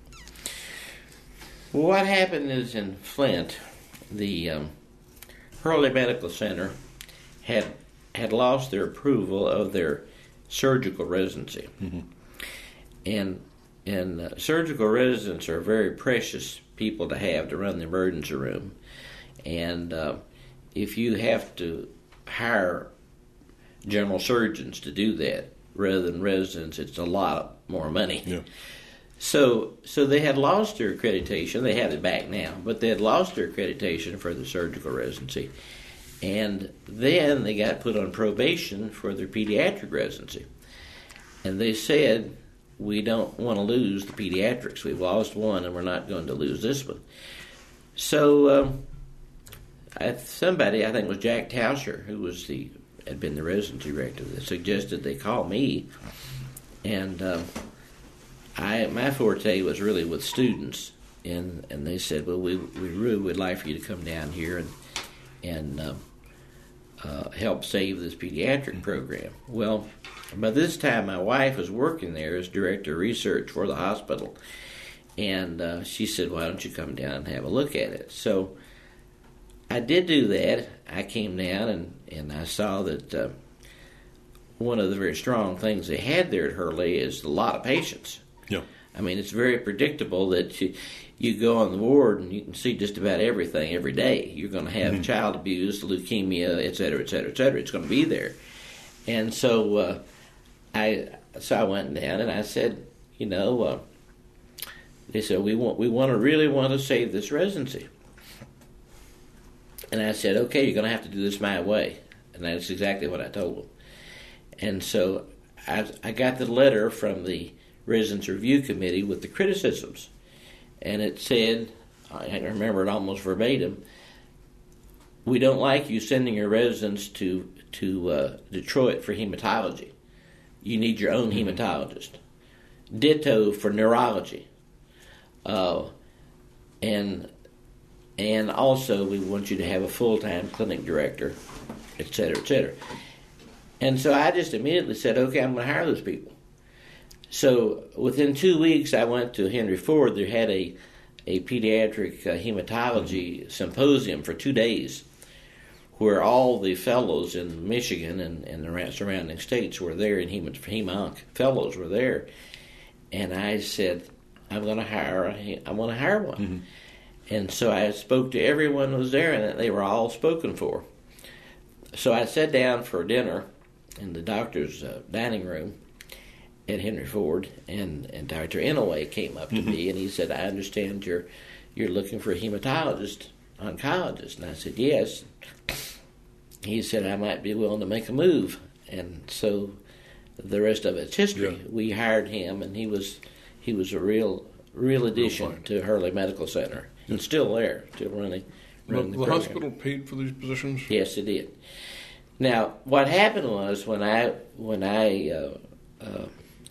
Well, what happened is in Flint, the um, Hurley Medical Center had had lost their approval of their surgical residency, Mm-hmm. and and uh, surgical residents are very precious people to have to run the emergency room, and uh, if you have to hire general surgeons to do that rather than residents, it's a lot more money. Yeah. So, so they had lost their accreditation. They have it back now, but they had lost their accreditation for the surgical residency, and then they got put on probation for their pediatric residency. And they said, "We don't want to lose the pediatrics. We've lost one, and we're not going to lose this one." So, um, I, somebody, I think it was Jack Tauscher, who was the had been the residency director, that suggested they call me, and. Um, I my forte was really with students, and, and they said, well, we we really would like for you to come down here and and uh, uh, help save this pediatric program. Well, by this time, my wife was working there as director of research for the hospital, and uh, she said, why don't you come down and have a look at it? So I did do that. I came down, and, and I saw that uh, one of the very strong things they had there at Hurley is a lot of patients. Yeah. I mean, it's very predictable that you, you go on the ward and you can see just about everything every day. You're going to have mm-hmm. child abuse, leukemia, et cetera, et cetera, et cetera. It's going to be there. And so uh, I so I went down and I said, you know, uh, they said, we want we want to really want to save this residency. And I said, okay, you're going to have to do this my way. And that's exactly what I told them. And so I, I got the letter from the Residence Review Committee with the criticisms, and it said, I remember it almost verbatim, we don't like you sending your residents to to uh, Detroit for hematology. You need your own mm-hmm. hematologist. Ditto for neurology. Uh, and and also we want you to have a full-time clinic director, et cetera, et cetera. And so I just immediately said, okay, I'm going to hire those people. So within two weeks, I went to Henry Ford. They had a, a pediatric uh, hematology mm-hmm. symposium for two days where all the fellows in Michigan and, and the surrounding states were there, and hem-onc fellows were there. And I said, I'm going to hire a, I'm going to hire one. Mm-hmm. And so I spoke to everyone who was there, and they were all spoken for. So I sat down for dinner in the doctor's uh, dining room at Henry Ford, and, and Doctor Inouye came up to mm-hmm. me, and he said, I understand you're you're looking for a hematologist, oncologist. And I said, yes. He said, I might be willing to make a move. And so the rest of it's history. Yeah. We hired him, and he was he was a real real addition to Hurley Medical Center. Yes. And still there, still running, running the, the, the program. hospital paid for these positions? Yes, it did. Now, what happened was when I when I uh, uh,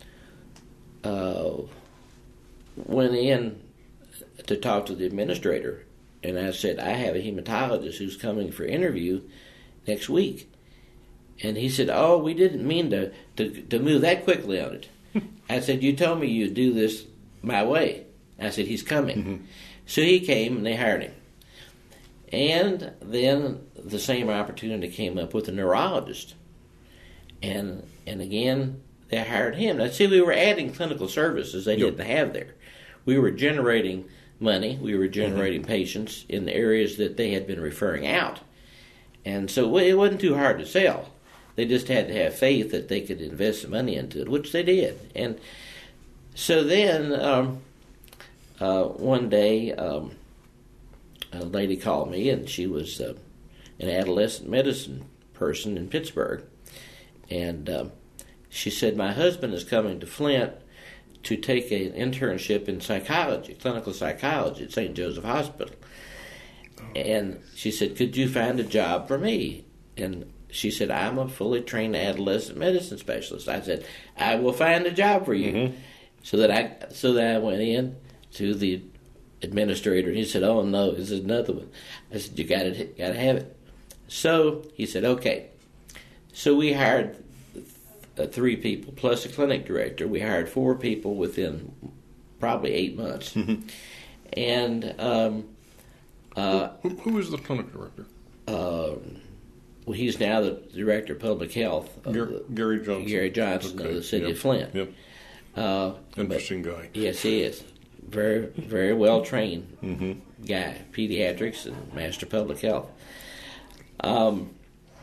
Uh, went in to talk to the administrator, and I said, I have a hematologist who's coming for interview next week. And he said, oh, we didn't mean to, to, to move that quickly on it. I said, you told me you'd do this my way. I said, he's coming. Mm-hmm. So he came, and they hired him. And then the same opportunity came up with a neurologist. And and again, they hired him. Now, see, we were adding clinical services they yep. didn't have there. We were generating money. We were generating mm-hmm. patients in the areas that they had been referring out. And so it wasn't too hard to sell. They just had to have faith that they could invest some money into it, which they did. And so then um, uh, one day, um, a lady called me, and she was uh, an adolescent medicine person in Pittsburgh. And um, she said, my husband is coming to Flint to take an internship in psychology, clinical psychology at Saint Joseph Hospital. And she said, could you find a job for me? And she said, I'm a fully trained adolescent medicine specialist. I said, I will find a job for you. Mm-hmm. So that I so that I went in to the administrator, and he said, oh, no, this is another one. I said, you got to got to have it. So he said, okay. So we hired uh, three people, plus a clinic director. We hired four people within probably eight months. Mm-hmm. And um, uh, who, who is the clinic director? Uh, well, he's now the director of public health. Of Gar- the, Gary Johnson. Gary Johnson okay. of the city yep. of Flint. Yep. Uh, Interesting guy. Yes, he is. Very, very well trained mm-hmm. guy, pediatrics and master public health. Um,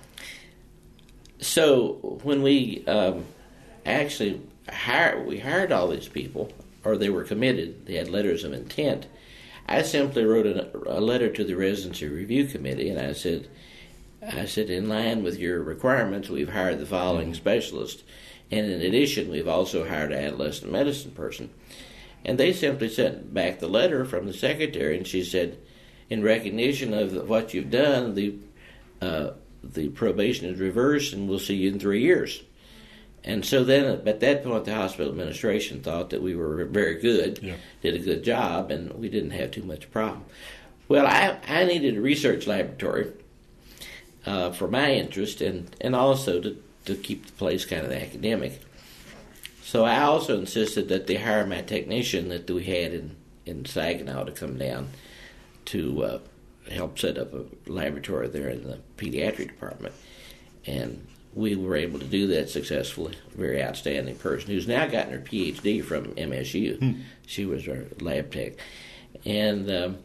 so when we um, actually hired, we hired all these people, or they were committed. They had letters of intent. I simply wrote a, a letter to the residency review committee, and I said, I said, in line with your requirements, we've hired the following mm-hmm. specialists, and in addition, we've also hired an adolescent medicine person. And they simply sent back the letter from the secretary, and she said, in recognition of what you've done, the uh, the probation is reversed, and we'll see you in three years. And so then, at that point, the hospital administration thought that we were very good, yeah. did a good job, and we didn't have too much problem. Well, I, I needed a research laboratory uh, for my interest, and, and also to, to keep the place kind of academic. So I also insisted that they hire my technician that we had in, in Saginaw to come down to uh, help set up a laboratory there in the pediatric department. And we were able to do that successfully. A very outstanding person who's now gotten her P H D from M S U. Hmm. She was our lab tech. And um,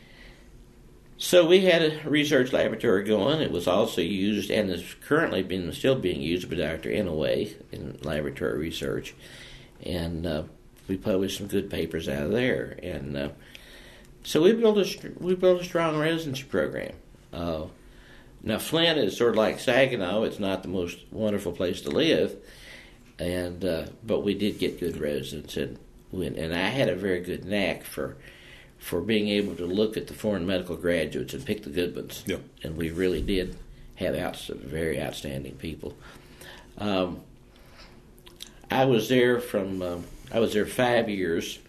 so we had a research laboratory going. It was also used, and is currently being, still being used by Doctor Inouye in laboratory research. And uh, we published some good papers out of there. And uh, so we built a we built a strong residency program. Uh, now Flint is sort of like Saginaw. It's not the most wonderful place to live, and uh, but we did get good residents, and and I had a very good knack for. for being able to look at the foreign medical graduates and pick the good ones. Yep. And we really did have out, very outstanding people. Um, I was there from, uh, I was there five years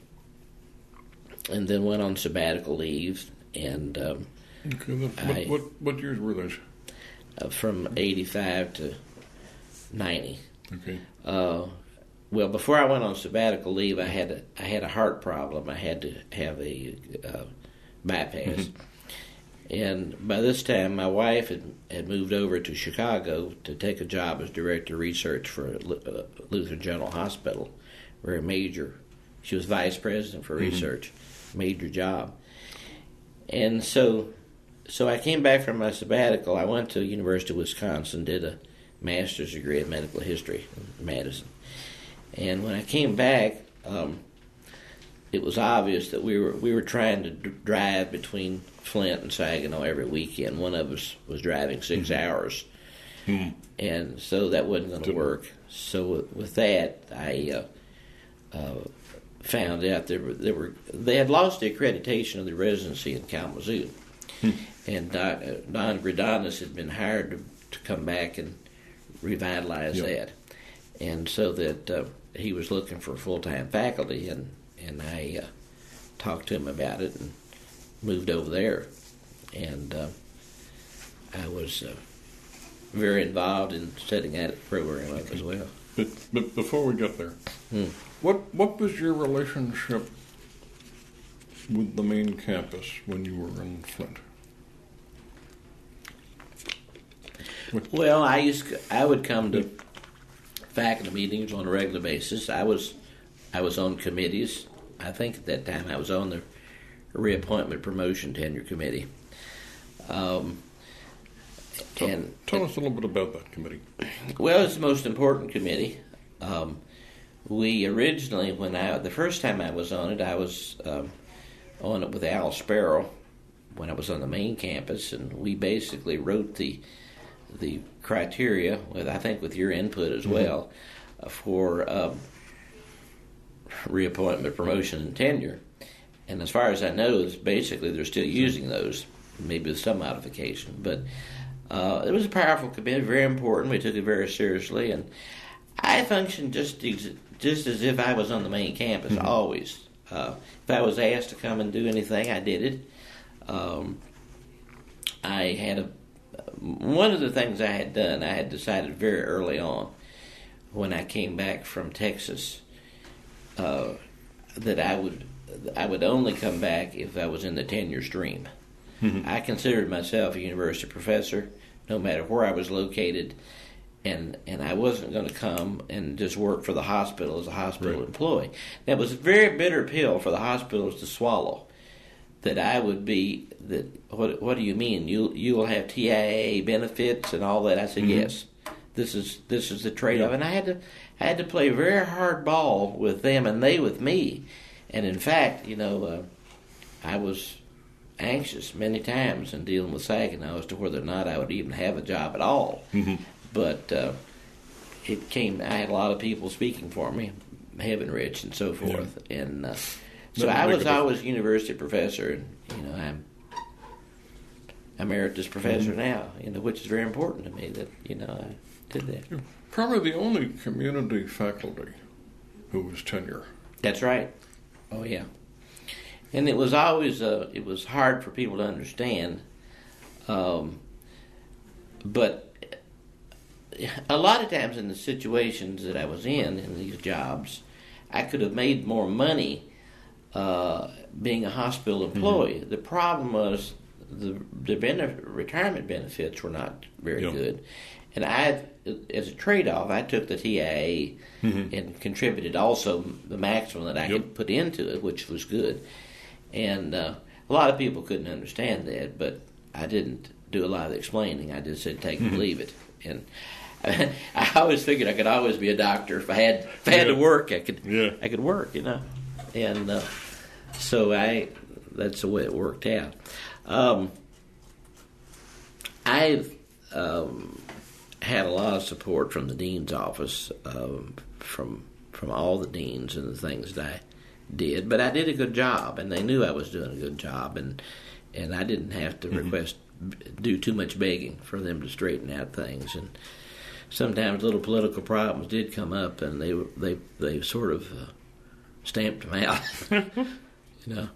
and then went on sabbatical leave. And um, okay, then what, I, what, what years were those? Uh, from eighty-five to ninety. Okay. Uh, Well, before I went on sabbatical leave, I had a, I had a heart problem. I had to have a uh, bypass. Mm-hmm. And by this time, my wife had, had moved over to Chicago to take a job as director of research for uh, Lutheran General Hospital, very major. She was vice president for mm-hmm. research, major job. And so, so I came back from my sabbatical. I went to the University of Wisconsin, did a master's degree in medical history in Madison. And when I came back, um, it was obvious that we were we were trying to d- drive between Flint and Saginaw every weekend. One of us was driving six mm-hmm. hours, mm-hmm. and so that wasn't going to work. So with, with that, I uh, uh, found out there were, there were they had lost the accreditation of the residency in Kalamazoo, mm-hmm. and Don, uh, Don Gredonis had been hired to, to come back and revitalize yep. that, and so that. Uh, He was looking for full-time faculty, and, and I uh, talked to him about it and moved over there. And uh, I was uh, very involved in setting that program up as well. But, but before we get there, hmm. what what was your relationship with the main campus when you were in Flint? What? Well, I used to, I would come to faculty meetings on a regular basis. I was I was on committees. I think at that time I was on the reappointment promotion tenure committee. Um, tell, and tell us a little bit about that committee. Well, it's the most important committee. Um, we originally, when I the first time I was on it, I was um, on it with Al Sparrow when I was on the main campus, and we basically wrote the the criteria, with I think with your input as well, mm-hmm. uh, for um, reappointment, promotion, and tenure. And as far as I know, it's basically they're still using those, maybe with some modification. But uh, it was a powerful committee, very important. We took it very seriously, and I functioned just ex- just as if I was on the main campus, mm-hmm. always. Uh, if I was asked to come and do anything, I did it. Um, I had a one of the things I had done. I had decided very early on, when I came back from Texas, uh, that I would I would only come back if I was in the tenure stream. Mm-hmm. I considered myself a university professor, no matter where I was located. And and I wasn't going to come and just work for the hospital as a hospital right. employee. That was a very bitter pill for the hospitals to swallow. That I would be that. What What do you mean? You you will have T I A benefits and all that? I said mm-hmm. yes. This is this is the trade off, yeah. and I had to I had to play very hard ball with them and they with me. And in fact, you know, uh, I was anxious many times in dealing with Saginaw as to whether or not I would even have a job at all. Mm-hmm. But uh, it came. I had a lot of people speaking for me, Heaven Rich and so forth, yeah. and uh, so I was always a university professor, and you know I'm emeritus professor mm-hmm. now, you know, which is very important to me that you know I did that. You're probably the only community faculty who was tenure. That's right. Oh yeah, and it was always uh, it was hard for people to understand, um, but. A lot of times in the situations that I was in, in these jobs, I could have made more money uh, being a hospital employee. Mm-hmm. The problem was the the benefit, retirement benefits were not very yep. good. And I, as a trade-off, I took the T I A mm-hmm. and contributed also the maximum that I yep. could put into it, which was good. And uh, a lot of people couldn't understand that, but I didn't do a lot of the explaining. I just said, take it mm-hmm. or leave it. And I, I always figured I could always be a doctor if I had if I had yeah. to work. I could yeah. I could work, you know, and uh, so I that's the way it worked out. Um, I've um, had a lot of support from the dean's office, um, from from all the deans and the things that I did, but I did a good job, and they knew I was doing a good job, and and I didn't have to mm-hmm. request do too much begging for them to straighten out things. And sometimes little political problems did come up, and they they they sort of uh, stamped them out. You know.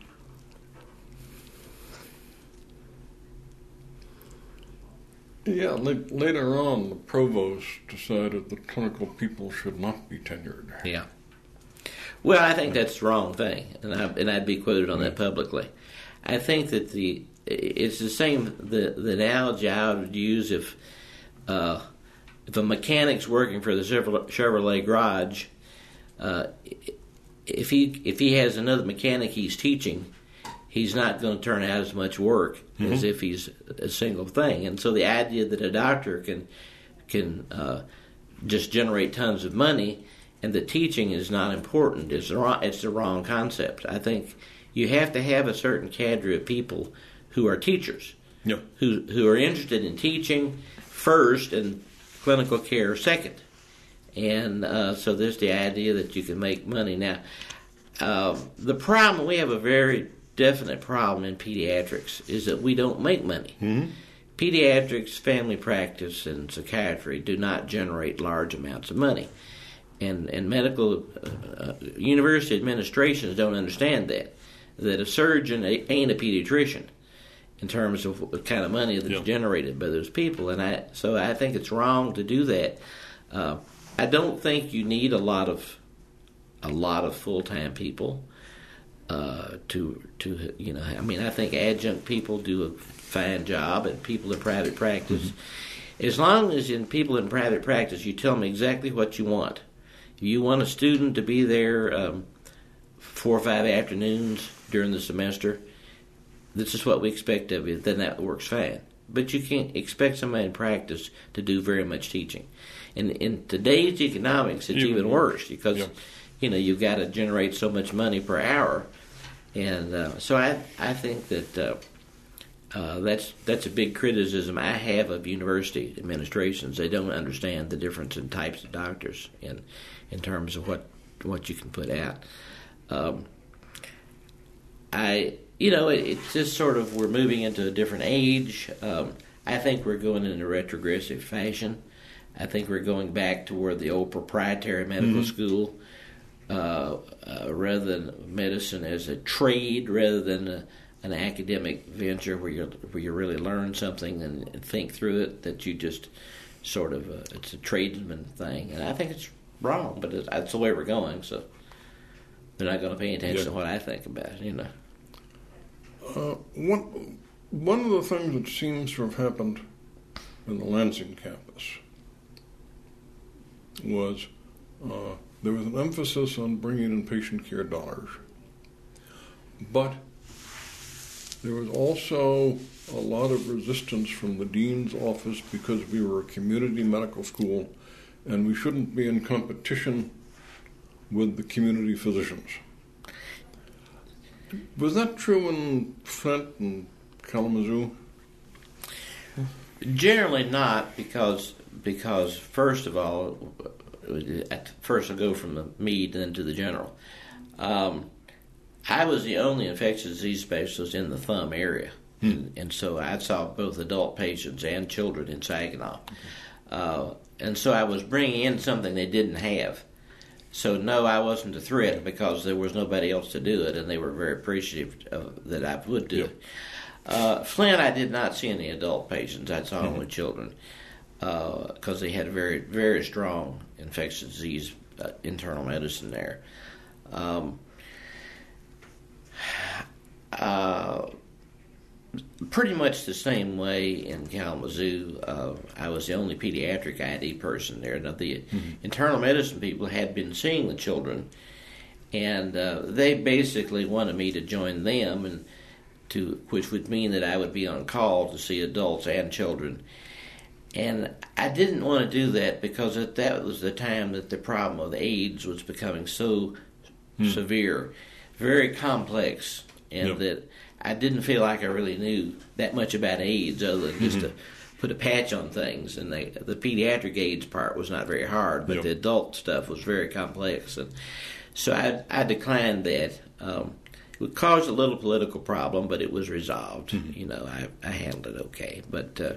Yeah, later on, the provost decided that clinical people should not be tenured. Yeah. Well, I think that's the wrong thing, and I and I'd be quoted on that publicly. I think that the it's the same the the analogy I would use if uh, if a mechanic's working for the Chevrolet garage, uh, if he if he has another mechanic he's teaching, he's not going to turn out as much work mm-hmm. as if he's a single thing. And so the idea that a doctor can can uh, just generate tons of money and that teaching is not important is the wrong, it's the wrong concept. I think you have to have a certain cadre of people who are teachers, yeah. who who are interested in teaching first and clinical care second. And uh, so there's the idea that you can make money. Now, uh, the problem, we have a very definite problem in pediatrics, is that we don't make money. Mm-hmm. Pediatrics, family practice, and psychiatry do not generate large amounts of money. And, and medical uh, university administrations don't understand that, that a surgeon ain't a pediatrician in terms of what kind of money that's yeah. generated by those people. And I so I think it's wrong to do that. Uh, I don't think you need a lot of a lot of full-time people uh, to to you know. I mean, I think adjunct people do a fine job, and people in private practice. Mm-hmm. As long as in people in private practice, you tell them exactly what you want. If you want a student to be there um, four or five afternoons during the semester, this is what we expect of you, then that works fine. But you can't expect somebody in practice to do very much teaching. And in today's economics, it's even, even worse because, yeah. you know, you've got to generate so much money per hour And uh, so I I think that uh, uh, that's that's a big criticism I have of university administrations. They don't understand the difference in types of doctors in in terms of what what you can put out. Um, I you know it, it's just sort of we're moving into a different age. Um, I think we're going in a retrogressive fashion. I think we're going back toward the old proprietary medical mm-hmm. school. Uh, uh, rather than medicine as a trade, rather than a, an academic venture where you where you really learn something and, and think through it, that you just sort of uh, it's a tradesman thing, and I think it's wrong, but it's, that's the way we're going. So they're not going to pay attention yeah. to what I think about it, you know. Uh, one one of the things that seems to have happened in the Lansing campus was. Uh, There was an emphasis on bringing in patient care dollars. But there was also a lot of resistance from the dean's office because we were a community medical school and we shouldn't be in competition with the community physicians. Was that true in Flint and Kalamazoo? Generally not, because because first of all, at first I'll go from the Meade and then to the General. Um, I was the only infectious disease specialist in the Thumb area, hmm. and, and so I saw both adult patients and children in Saginaw. Okay. Uh, and so I was bringing in something they didn't have. So no, I wasn't a threat because there was nobody else to do it, and they were very appreciative of, that I would do yep. it. Uh, Flint, I did not see any adult patients. I saw mm-hmm. only children. Because uh, they had a very, very strong infectious disease uh, internal medicine there. Um, uh, pretty much the same way in Kalamazoo. Uh, I was the only pediatric I D person there. Now, the mm-hmm. internal medicine people had been seeing the children, and uh, they basically wanted me to join them, and to which would mean that I would be on call to see adults and children. And I didn't want to do that because that was the time that the problem of AIDS was becoming so hmm. severe, very complex, and yep. that I didn't feel like I really knew that much about AIDS other than just mm-hmm. to put a patch on things. And they, the pediatric AIDS part was not very hard, but yep. the adult stuff was very complex. And so I, I declined that. Um, it caused a little political problem, but it was resolved. Mm-hmm. You know, I, I handled it okay. But... Uh,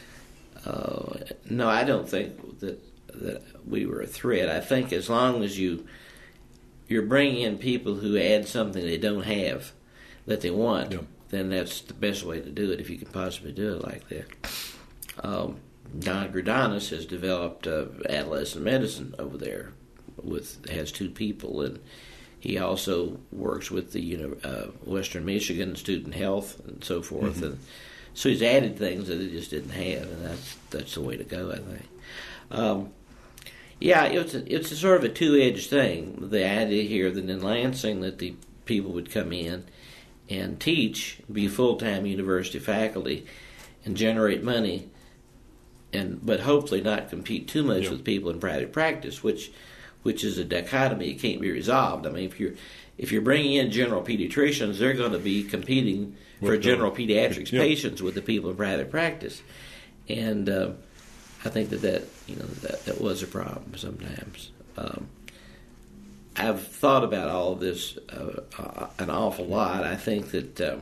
Uh, no, I don't think that that we were a threat. I think as long as you you're bringing in people who add something they don't have that they want, yeah. then that's the best way to do it if you can possibly do it like that. Um, Don Gridanis has developed uh, adolescent medicine over there. With has two people, and he also works with the you know uh, Western Michigan Student Health and so forth, mm-hmm. and. So he's added things that he just didn't have, and that's that's the way to go, I think. Um, yeah, it's a, it's a sort of a two-edged thing. The idea here that in Lansing that the people would come in and teach, be full-time university faculty, and generate money, and but hopefully not compete too much yeah. with people in private practice, which which is a dichotomy that can't be resolved. I mean, if you're if you're bringing in general pediatricians, they're going to be competing for general pediatrics yeah. patients with the people in private practice, and uh, I think that, that you know that, that was a problem sometimes. Um, I've thought about all of this uh, uh, an awful lot. I think that uh,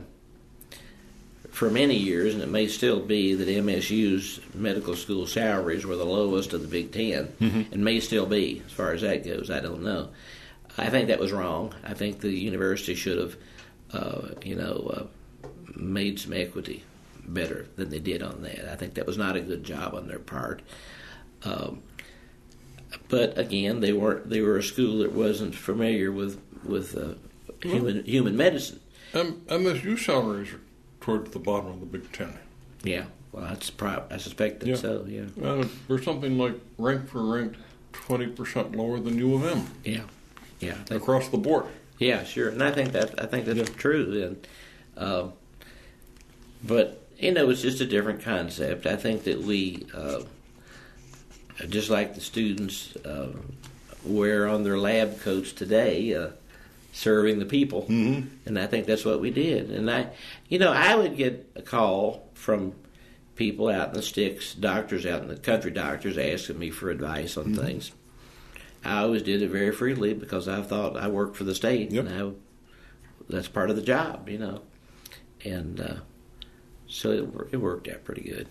for many years, and it may still be, that M S U's medical school salaries were the lowest of the Big Ten, mm-hmm. and may still be as far as that goes. I don't know. I think that was wrong. I think the university should have, uh, you know. Uh, made some equity better than they did on that. I think that was not a good job on their part. Um, but again, they weren't. They were a school that wasn't familiar with with uh, human well, human medicine. M S U salaries are towards the bottom of the Big Ten. Yeah, well, that's prob- I suspect that yeah. so. Yeah, uh, we're something like rank for rank twenty percent lower than U of M. Yeah, yeah, think, across the board. Yeah, sure, and I think that I think that's yeah. true. And um, but you know, it's just a different concept. I think that we, uh, just like the students uh, wear on their lab coats today, uh, serving the people. Mm-hmm. And I think that's what we did. And I, you know, I would get a call from people out in the sticks, doctors out in the country, doctors asking me for advice on mm-hmm. things. I always did it very freely because I thought I worked for the state, yep. and I, that's part of the job, you know. And uh, so it, it worked out pretty good.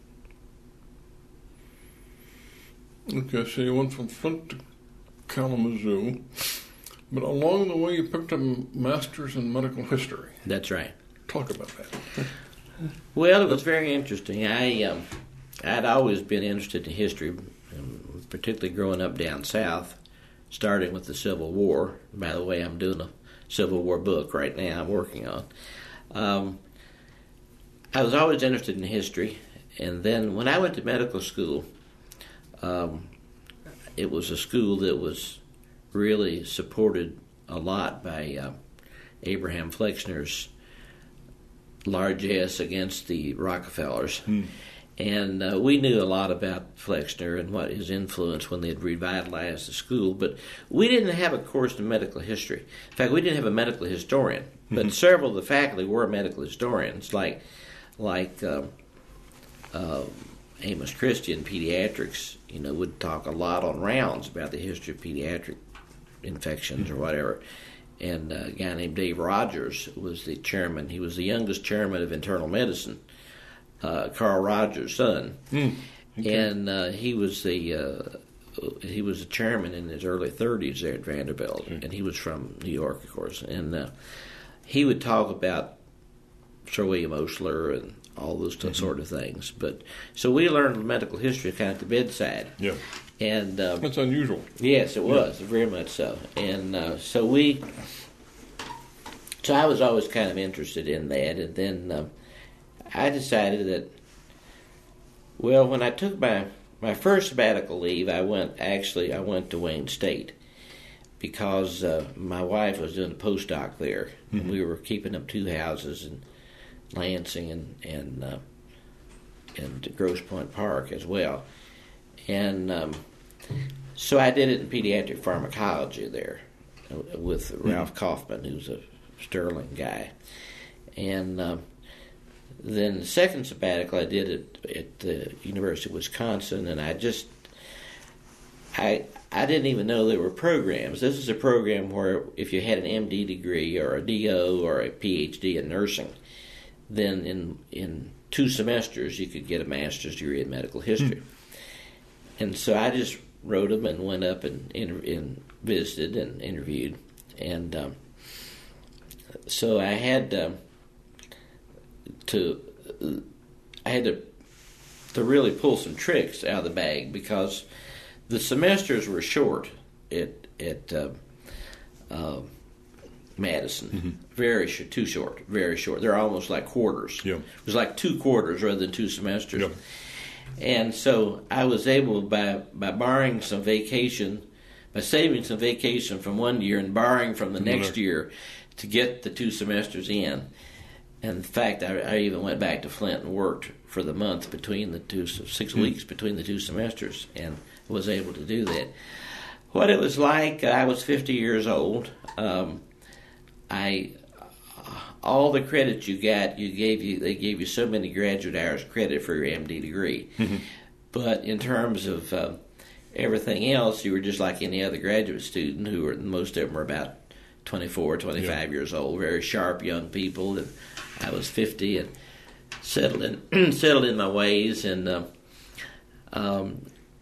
Okay, so you went from Flint to Kalamazoo, but along the way you picked up a master's in medical history. That's right. Talk about that. Well, it was very interesting. I um, I'd always been interested in history, particularly growing up down south, starting with the Civil War. By the way, I'm doing a Civil War book right now I'm working on. Um, I was always interested in history, and then when I went to medical school, um, it was a school that was really supported a lot by uh, Abraham Flexner's largesse against the Rockefellers. Hmm. And uh, we knew a lot about Flexner and what his influence when they had revitalized the school, but we didn't have a course in medical history. In fact, we didn't have a medical historian, but mm-hmm. several of the faculty were medical historians, like like um, uh, Amos Christie in pediatrics. You know, would talk a lot on rounds about the history of pediatric infections mm-hmm. or whatever. And uh, a guy named Dave Rogers was the chairman. He was the youngest chairman of internal medicine. Uh, Carl Rogers' son, mm, okay. and uh, he was the uh, he was the chairman in his early thirties there at Vanderbilt, okay. and he was from New York, of course. And uh, he would talk about Sir William Osler and all those mm-hmm. sort of things. But so we learned medical history kind of at the bedside. Yeah, and um, that's unusual. Yes, it was yeah. very much so. And uh, so we, so I was always kind of interested in that, and then. Um, I decided that, well, when I took my, my first sabbatical leave, I went, actually, I went to Wayne State because uh, my wife was doing a postdoc there. Mm-hmm. And we were keeping up two houses in Lansing and, and, uh, and Grosse Pointe Park as well. And um, so I did it in pediatric pharmacology there with mm-hmm. Ralph Kaufman, who's a sterling guy. And... Um, Then the second sabbatical I did at, at the University of Wisconsin, and I just, I I didn't even know there were programs. This is a program where if you had an M D degree or a D O or a P H D in nursing, then in in two semesters you could get a master's degree in medical history. Hmm. And so I just wrote them and went up and, and, and visited and interviewed. And um, so I had... Um, To, I had to to really pull some tricks out of the bag because the semesters were short at at uh, uh, Madison, mm-hmm. very sh- too short, very short. They're almost like quarters. Yeah. It was like two quarters rather than two semesters. Yeah. And so I was able by by borrowing some vacation, by saving some vacation from one year and borrowing from the next mm-hmm. year, to get the two semesters in. And in fact, I, I even went back to Flint and worked for the month between the two, six mm. weeks between the two semesters, and was able to do that. What it was like, I was fifty years old. Um, I all the credits you got, you gave you they gave you so many graduate hours credit for your M D degree. Mm-hmm. But in terms of uh, everything else, you were just like any other graduate student, who were most of them were about twenty-four, twenty-five yeah. years old, very sharp young people. And I was fifty and settled in settled in my ways, and uh, um,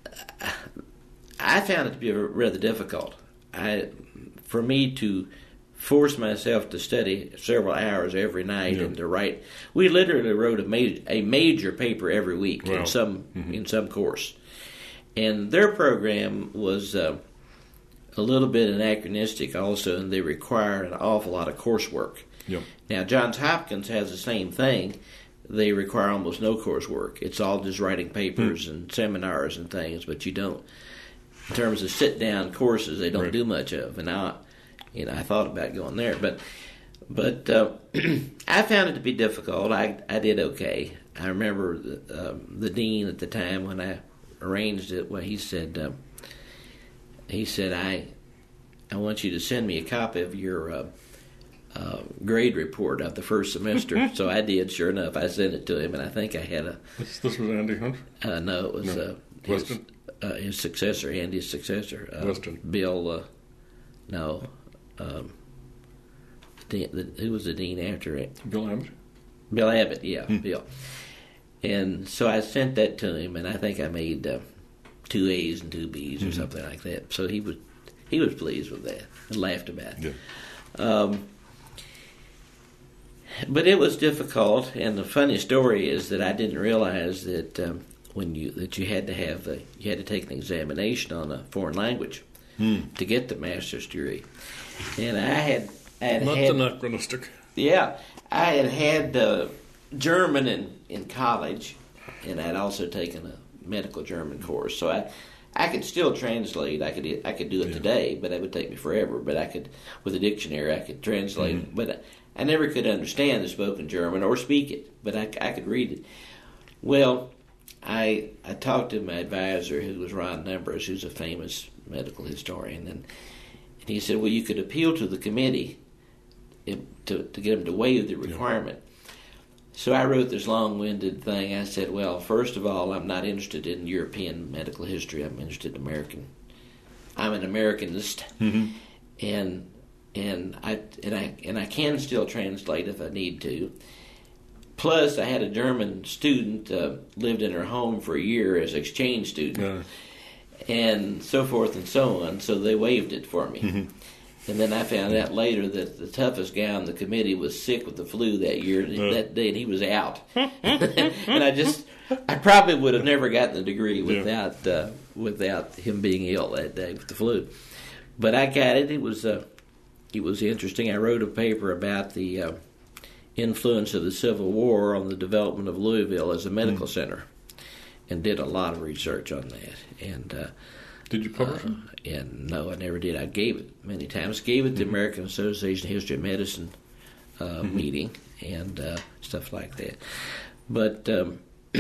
I found it to be rather difficult. I, for me to force myself to study several hours every night yeah. and to write. We literally wrote a major, a major paper every week wow. in some mm-hmm. in some course, and their program was uh, a little bit anachronistic also, and they required an awful lot of coursework. Yep. Now, Johns Hopkins has the same thing. They require almost no coursework. It's all just writing papers mm. and seminars and things, but you don't. In terms of sit-down courses, they don't right. do much of. And I, you know, I thought about going there, but but uh, I found it to be difficult. I I did okay. I remember the, uh, the dean at the time when I arranged it. Well, he said uh, he said I I want you to send me a copy of your uh, uh, grade report of the first semester. So I did. Sure enough, I sent it to him, and I think I had a. This, this was Andy Hunt? Uh, no, it was no. uh, his, Weston? uh, his successor, Andy's successor. Uh, Weston. Bill. Uh, no. Um, the, the, who was the dean after it? Bill Abbott? Bill Abbott, yeah, Hmm. Bill. And so I sent that to him, and I think I made uh, two A's and two B's or Mm-hmm. something like that. So he was he was pleased with that and laughed about it. Yeah. Um, but it was difficult, and the funny story is that I didn't realize that um, when you that you had to have the, you had to take an examination on a foreign language Hmm. to get the master's degree, and I had I had That's had, anachronistic. yeah, I had had uh, German in, in college, and I'd also taken a medical German course. So I, I could still translate. I could I could do it Yeah. today, but it would take me forever. But I could, with a dictionary, I could translate Mm-hmm. it. But I, I never could understand the spoken German or speak it, but I, I could read it. Well, I I talked to my advisor, who was Ron Numbers, who's a famous medical historian, and, and he said, well, you could appeal to the committee to, to get them to waive the requirement. So I wrote this long-winded thing. I said, well, first of all, I'm not interested in European medical history. I'm interested in American. I'm an Americanist, Mm-hmm. and and I and I and I can still translate if I need to. Plus, I had a German student uh, lived in her home for a year as exchange student, Yeah. and so forth and so on. So they waived it for me. Mm-hmm. And then I found out later that the toughest guy on the committee was sick with the flu that year, Uh. that day, and he was out. And I just, I probably would have never gotten the degree without uh, without him being ill that day with the flu. But I got it. It was uh, it was interesting. I wrote a paper about the uh, influence of the Civil War on the development of Louisville as a medical Mm. center, and did a lot of research on that. And uh, Did you publish it? and no, I never did. I gave it many times. Gave it to the Mhm. American Association of History of Medicine uh, Mhm. meeting and uh, stuff like that. But um,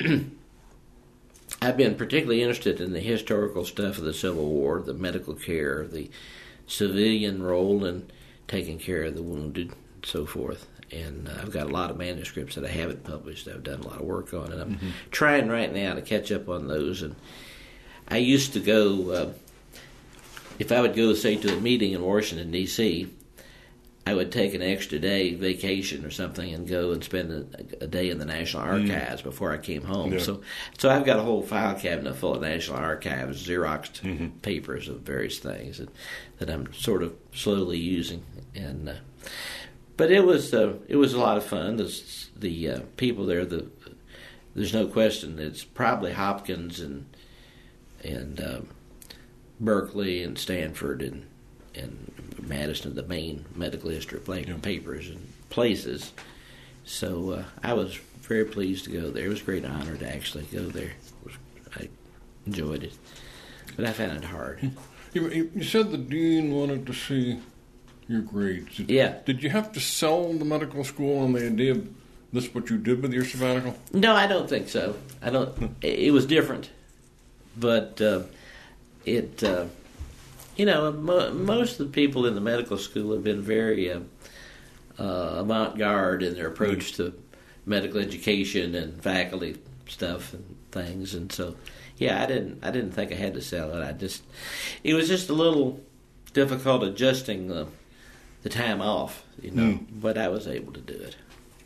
I've been particularly interested in the historical stuff of the Civil War, the medical care, the civilian role in taking care of the wounded, and so forth. And uh, I've got a lot of manuscripts that I haven't published. I've done a lot of work on, and I'm Mhm. trying right now to catch up on those. And I used to go, uh, if I would go, say, to a meeting in Washington, D C, I would take an extra day vacation or something and go and spend a, a day in the National Archives mm. before I came home. Yeah. So so I've got a whole file cabinet full of National Archives, Xeroxed mm-hmm. papers of various things that, that I'm sort of slowly using. And uh, But it was uh, it was a lot of fun. The, the uh, people there, the there's no question, it's probably Hopkins and and um, Berkeley and Stanford and and Madison, the main medical history play, yeah. papers and places. So uh, I was very pleased to go there. It was a great honor to actually go there. It was, I enjoyed it, but I found it hard. You, you said the dean wanted to see your grades. Did, Yeah. Did you have to sell the medical school on the idea of this what you did with your sabbatical? No, I don't think so. I don't. It was different, but uh, it. Uh, you know, mo- most of the people in the medical school have been very uh, uh, avant-garde in their approach to medical education and faculty stuff and things, and so yeah, I didn't. I didn't think I had to sell it. I just. It was just a little difficult adjusting the the time off, you know, Mm. but I was able to do it.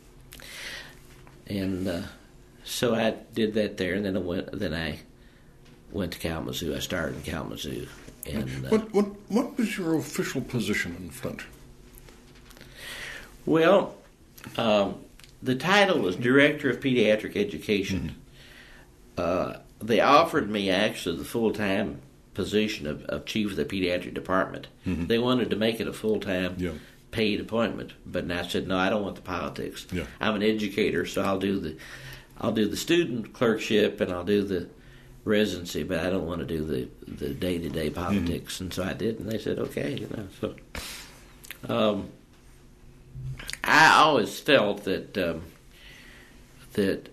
And uh, so I did that there, and then I went. Then I went to Kalamazoo. I started in Kalamazoo. And, uh, what what what was your official position in Flint? Well, um, the title was Director of Pediatric Education. Mm-hmm. Uh, they offered me actually the full time position of, of chief of the pediatric department. Mm-hmm. They wanted to make it a full time. Yeah. Paid appointment, but I said no. I don't want the politics. Yeah. I'm an educator, so I'll do the, I'll do the student clerkship and I'll do the residency, but I don't want to do the the day to day politics. Mm-hmm. And so I did, and they said okay. You know, so um, I always felt that um, that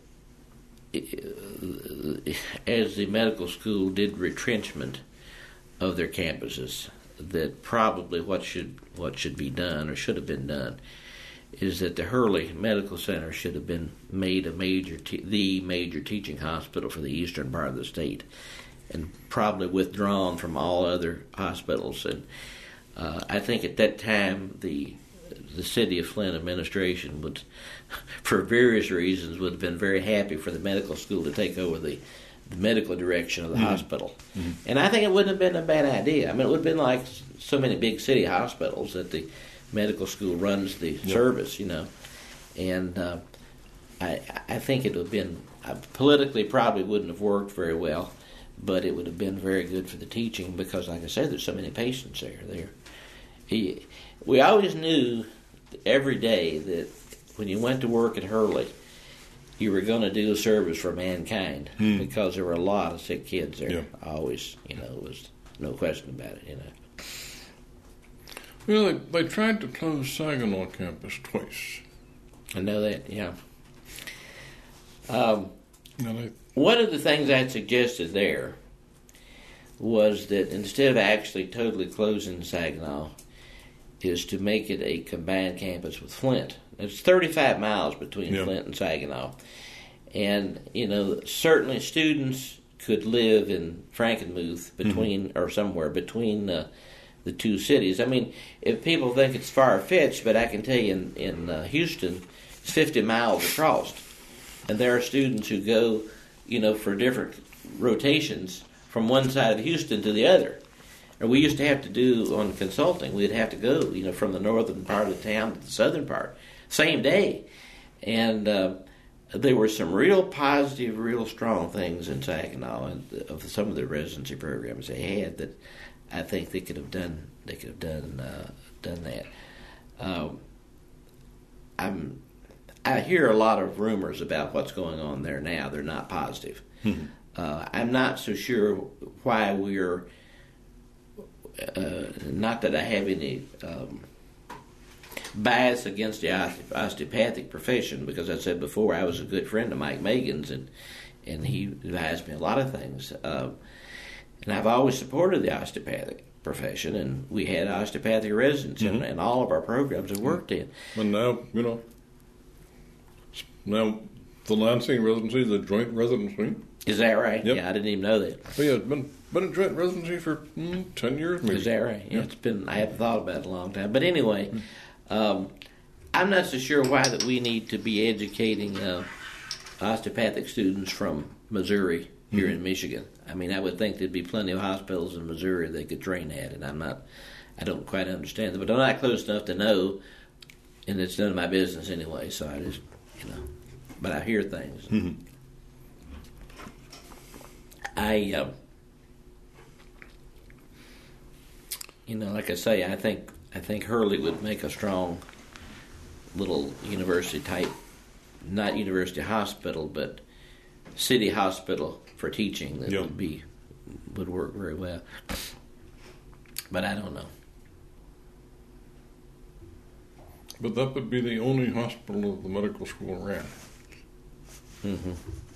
as the medical school did retrenchment of their campuses, that probably what should what should be done or should have been done is that the Hurley Medical Center should have been made a major te- the major teaching hospital for the eastern part of the state, and probably withdrawn from all other hospitals. And uh, I think at that time the the city of Flint administration would, for various reasons, would have been very happy for the medical school to take over the, the medical direction of the mm-hmm. hospital. Mm-hmm. And I think it wouldn't have been a bad idea. I mean, it would have been like so many big city hospitals that the medical school runs the yep. service, you know. And uh, I, I think it would have been, uh, politically probably wouldn't have worked very well, but it would have been very good for the teaching because, like I said, there's so many patients there. There, he, we always knew every day that when you went to work at Hurley, you were going to do a service for mankind hmm. because there were a lot of sick kids there. Yeah. Always, you know, it was no question about it, you know. Well, they, they tried to close Saginaw campus twice. I know that, yeah. Um, no, they, one of the things I had suggested there was that instead of actually totally closing Saginaw, is to make it a combined campus with Flint. It's thirty-five miles between yeah. Flint and Saginaw. And, you know, certainly students could live in Frankenmuth between, mm-hmm. or somewhere between uh, the two cities. I mean, if people think it's far-fetched, but I can tell you in, in uh, Houston, it's fifty miles across. And there are students who go, you know, for different rotations from one side of Houston to the other. And we used to have to do on consulting, we'd have to go, you know, from the northern part of the town to the southern part, same day. And uh, there were some real positive, real strong things in Saginaw and of some of the residency programs they had that I think they could have done. They could have done uh, done that. Um, I'm. I hear a lot of rumors about what's going on there now. They're not positive. Mm-hmm. Uh, I'm not so sure why we're. Uh, not that I have any um, bias against the osteopathic profession, because I said before I was a good friend of Mike Megan's, and and he advised me a lot of things. Uh, and I've always supported the osteopathic profession, and we had osteopathic residents, mm-hmm. and, and all of our programs have worked in. And now, you know, now the Lansing residency is a joint residency. Is that right? Yep. Yeah, I didn't even know that. Oh, yeah, it's been, been a joint residency for mm, ten years, maybe. Is that right? Yeah, it's been. I haven't thought about it in a long time. But anyway, um, I'm not so sure why that we need to be educating uh, osteopathic students from Missouri here mm-hmm. in Michigan. I mean, I would think there'd be plenty of hospitals in Missouri they could train at, and I'm not. I don't quite understand it, but I'm not close enough to know, and it's none of my business anyway. So I just, you know, but I hear things. Mm-hmm. I, uh, you know, like I say, I think I think Hurley would make a strong little university type, not university hospital, but city hospital for teaching that yeah. would be would work very well. But I don't know. But that would be the only hospital the medical school ran. Mm-hmm.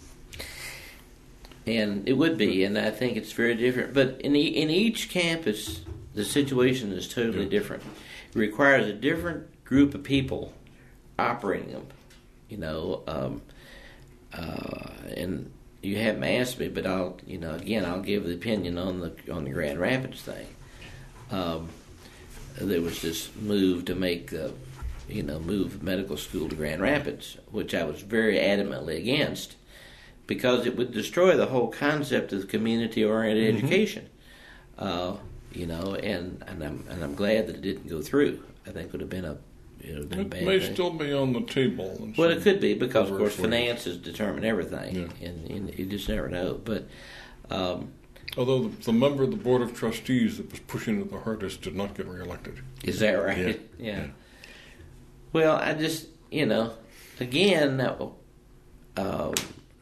And it would be, and I think it's very different. But in e- in each campus, the situation is totally yeah. different. It requires a different group of people operating them. You know, um, uh, and you haven't asked me, but I'll, you know, again, I'll give the opinion on the on the Grand Rapids thing. Um, there was this move to make, uh, you know, move medical school to Grand Rapids, which I was very adamantly against, because it would destroy the whole concept of community-oriented mm-hmm. education. Uh, you know, and, and I'm and I'm glad that it didn't go through. I think it would have been a it would have been it a bad may thing. still be on the table. Well, it could be, because of course finances determine everything, yeah. and, and you just never know. But um, although the, the member of the board of trustees that was pushing it the hardest did not get reelected. Is that right? Yeah. yeah. yeah. Well, I just, you know, again, uh,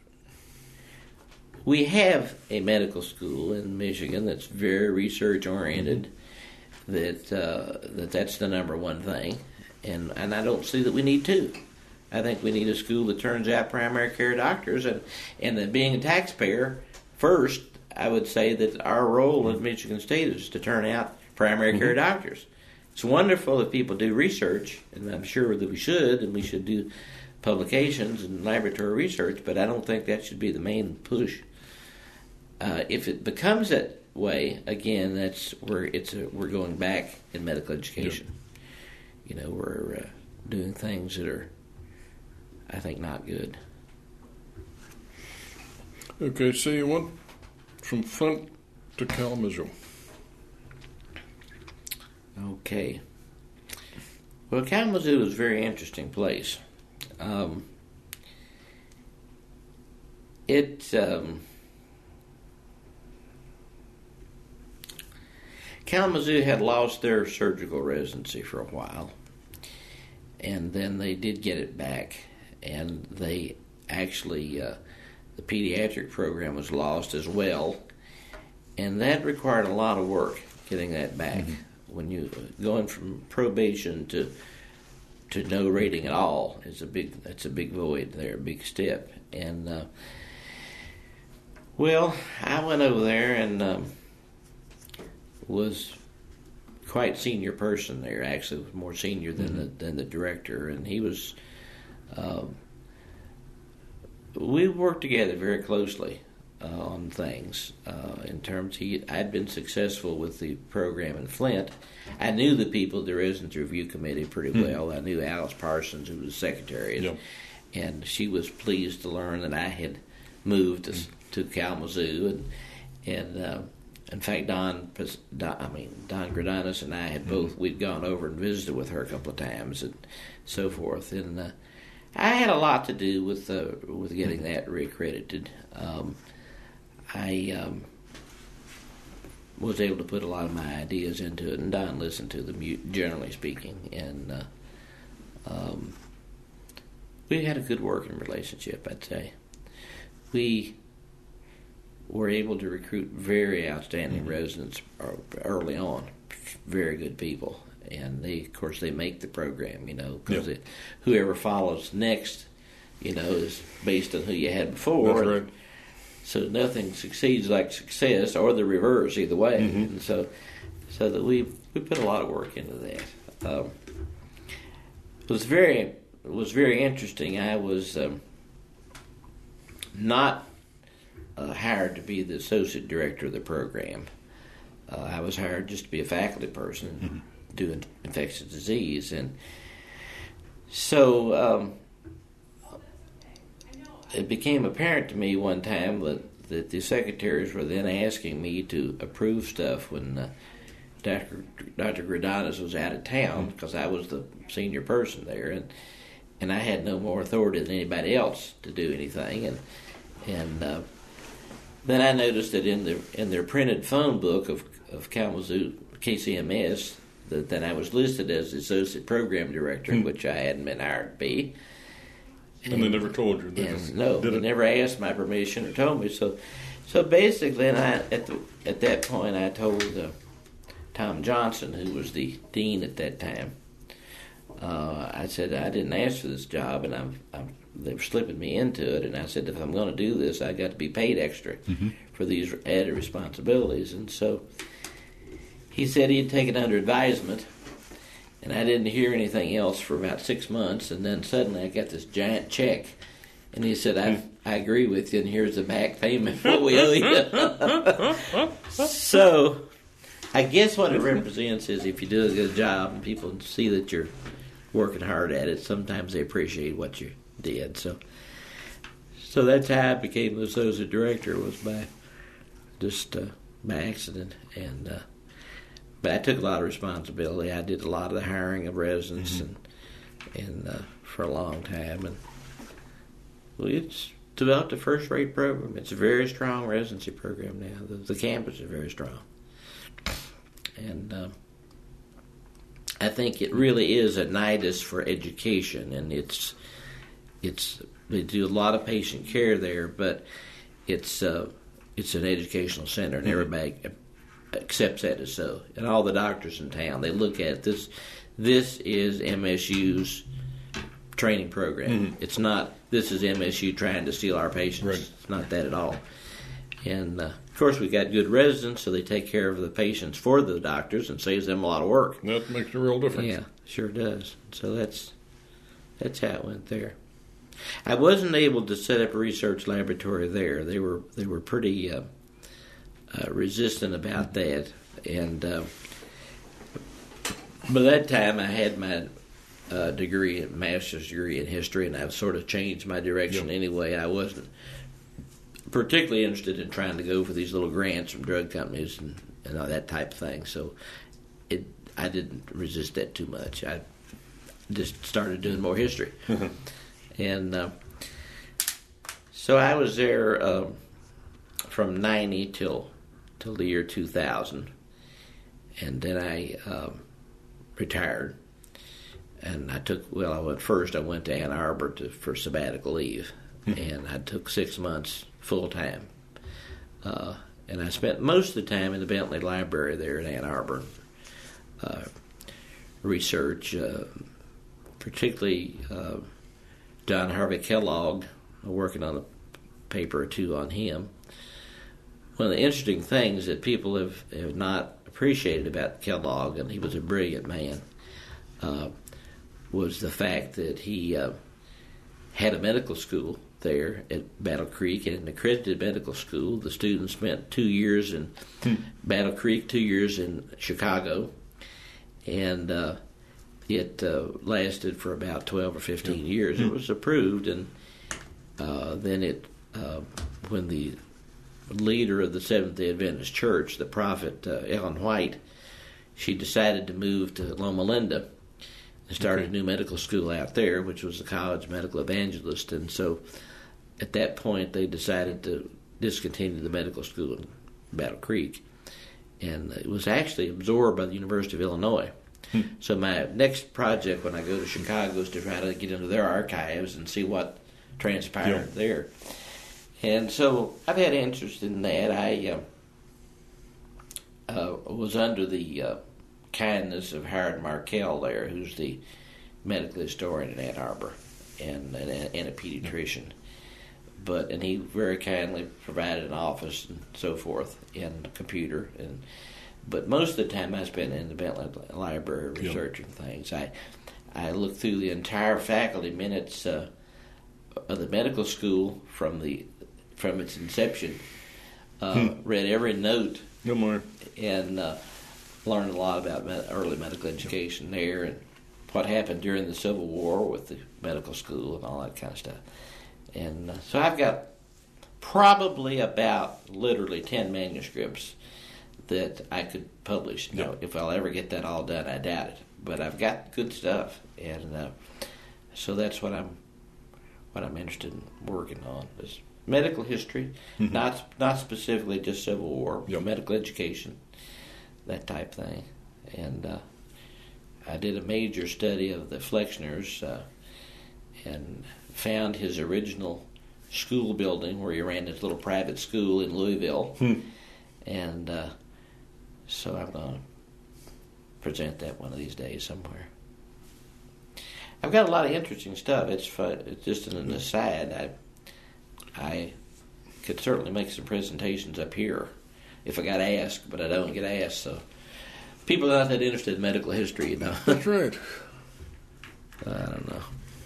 we have a medical school in Michigan that's very research oriented. Mm-hmm. That uh, that that's the number one thing, and and I don't see that we need two. I think we need a school that turns out primary care doctors, and and that being a taxpayer first, I would say that our role at Michigan State is to turn out primary care Mm-hmm. doctors. It's wonderful that people do research, and I'm sure that we should, and we should do publications and laboratory research, but I don't think that should be the main push. Uh, if it becomes that way, again, that's where it's a, we're going back in medical education. Yep. You know, we're uh, doing things that are, I think, not good. Okay, so you went from Flint to Kalamazoo. Okay. Well, Kalamazoo is a very interesting place. Um, it um, Kalamazoo had lost their surgical residency for a while, and then they did get it back, and they actually uh, the pediatric program was lost as well, and that required a lot of work getting that back. Mm-hmm. When you going from probation to to no rating at all is a big that's a big void there, a big step. And uh, well, I went over there and um, was quite senior person there. Actually, was more senior than mm-hmm. the than the director, and he was. Um, we worked together very closely. Uh, on things uh, in terms he I'd been successful with the program in Flint. I knew the people, the residence review committee, pretty mm. well. I knew Alice Parsons, who was secretary, yep. and she was pleased to learn that I had moved to, mm. to Kalamazoo, and and uh, in fact Don, Don I mean Don Gradanis and I had mm. both we'd gone over and visited with her a couple of times and so forth, and uh, I had a lot to do with uh, with getting that reaccredited. Um, I um, was able to put a lot of my ideas into it, and Don listened to them, generally speaking, and uh, um, we had a good working relationship, I'd say. We were able to recruit very outstanding mm-hmm. residents early on, very good people, and they, of course, they make the program, you know, because yep. whoever follows next, you know, is based on who you had before. That's right. So nothing succeeds like success, or the reverse, either way. Mm-hmm. And so, so that we we put a lot of work into that. Um, it was very it was very interesting. I was um, not uh, hired to be the associate director of the program. Uh, I was hired just to be a faculty person mm-hmm. doing infectious disease, and so. Um, It became apparent to me one time that, that the secretaries were then asking me to approve stuff when uh, Doctor Doctor Gradanis was out of town, because I was the senior person there, and and I had no more authority than anybody else to do anything. And and uh, then I noticed that in the in their printed phone book of of Kalamazoo K C M S that, that I was listed as the associate program director, hmm. which I hadn't been hired to be. And, and they never told you. They and just no, did they it. never asked my permission or told me. So, so basically, and I, at the at that point, I told uh, Tom Johnson, who was the dean at that time, uh, I said I didn't ask for this job, and I'm, I'm they were slipping me into it. And I said, if I'm going to do this, I got to be paid extra mm-hmm. for these added responsibilities. And so he said he'd take it under advisement. And I didn't hear anything else for about six months, and then suddenly I got this giant check, and he said, I I agree with you, and here's the back payment for what we owe you. So I guess what it represents is if you do a good job and people see that you're working hard at it, sometimes they appreciate what you did. So so that's how I became the associate director, was by just uh, by accident, and uh, but I took a lot of responsibility. I did a lot of the hiring of residents mm-hmm. and and uh, for a long time, and well, it's developed a first-rate program. It's a very strong residency program now. The, the campus is very strong, and uh, I think it really is a nidus for education, and it's it's they do a lot of patient care there, but it's uh, it's an educational center, and mm-hmm. everybody accepts that as so. And all the doctors in town, they look at this. This is M S U's training program. Mm-hmm. It's not, this is M S U trying to steal our patients. Right. It's not that at all. And uh, course, we got good residents, so they take care of the patients for the doctors and saves them a lot of work. That makes a real difference. Yeah, sure does. So that's that's how it went there. I wasn't able to set up a research laboratory there. They were they were pretty uh, uh, resistant about that, and uh, by that time I had my uh, degree, master's degree in history, and I've sort of changed my direction Yep. anyway. I wasn't particularly interested in trying to go for these little grants from drug companies and, and all that type of thing. So it I didn't resist that too much. I just started doing more history. And uh, so I was there um, from ninety till till the year two thousand, and then I um, retired. And I took well, I went first. I went to Ann Arbor to, for sabbatical leave, and I took six months full time. Uh, and I spent most of the time in the Bentley Library there in Ann Arbor, uh, research, uh, particularly. Uh, John Harvey Kellogg, working on a paper or two on him. One of the interesting things that people have, have not appreciated about Kellogg, and he was a brilliant man, uh, was the fact that he uh, had a medical school there at Battle Creek, and an accredited medical school. The students spent two years in hmm. Battle Creek, two years in Chicago, and uh, It uh, lasted for about twelve or fifteen years. Mm-hmm. It was approved, and uh, then it, uh, when the leader of the Seventh-day Adventist Church, the prophet uh, Ellen White, she decided to move to Loma Linda and started okay. a new medical school out there, which was the College of Medical Evangelists. And so at that point, they decided to discontinue the medical school in Battle Creek. And it was actually absorbed by the University of Illinois. Hmm. So my next project when I go to Chicago is to try to get into their archives and see what transpired yeah. there. And so I've had interest in that. I uh, uh, was under the uh, kindness of Howard Markell there, who's the medical historian in Ann Arbor and, and, and a pediatrician. But and he very kindly provided an office and so forth and a computer and. But most of the time I spent in the Bentley Library researching yep. things. I I looked through the entire faculty minutes uh, of the medical school from the from its inception. Uh, hmm. Read every note. No more. And uh, learned a lot about med- early medical education yep. there and what happened during the Civil War with the medical school and all that kind of stuff. And uh, so I've got probably about literally ten manuscripts that I could publish. Now, yep. if I'll ever get that all done, I doubt it. But I've got good stuff, and uh, so that's what I'm what I'm interested in working on is medical history, mm-hmm. not not specifically just Civil War, yep. medical education, that type thing. And uh, I did a major study of the Flexners uh, and found his original school building where he ran his little private school in Louisville, hmm. and. Uh, So I'm going to present that one of these days somewhere. I've got a lot of interesting stuff. It's fun. It's just an aside. I I could certainly make some presentations up here if I got asked, but I don't get asked. So people are not that interested in medical history, you know. That's right. I don't know.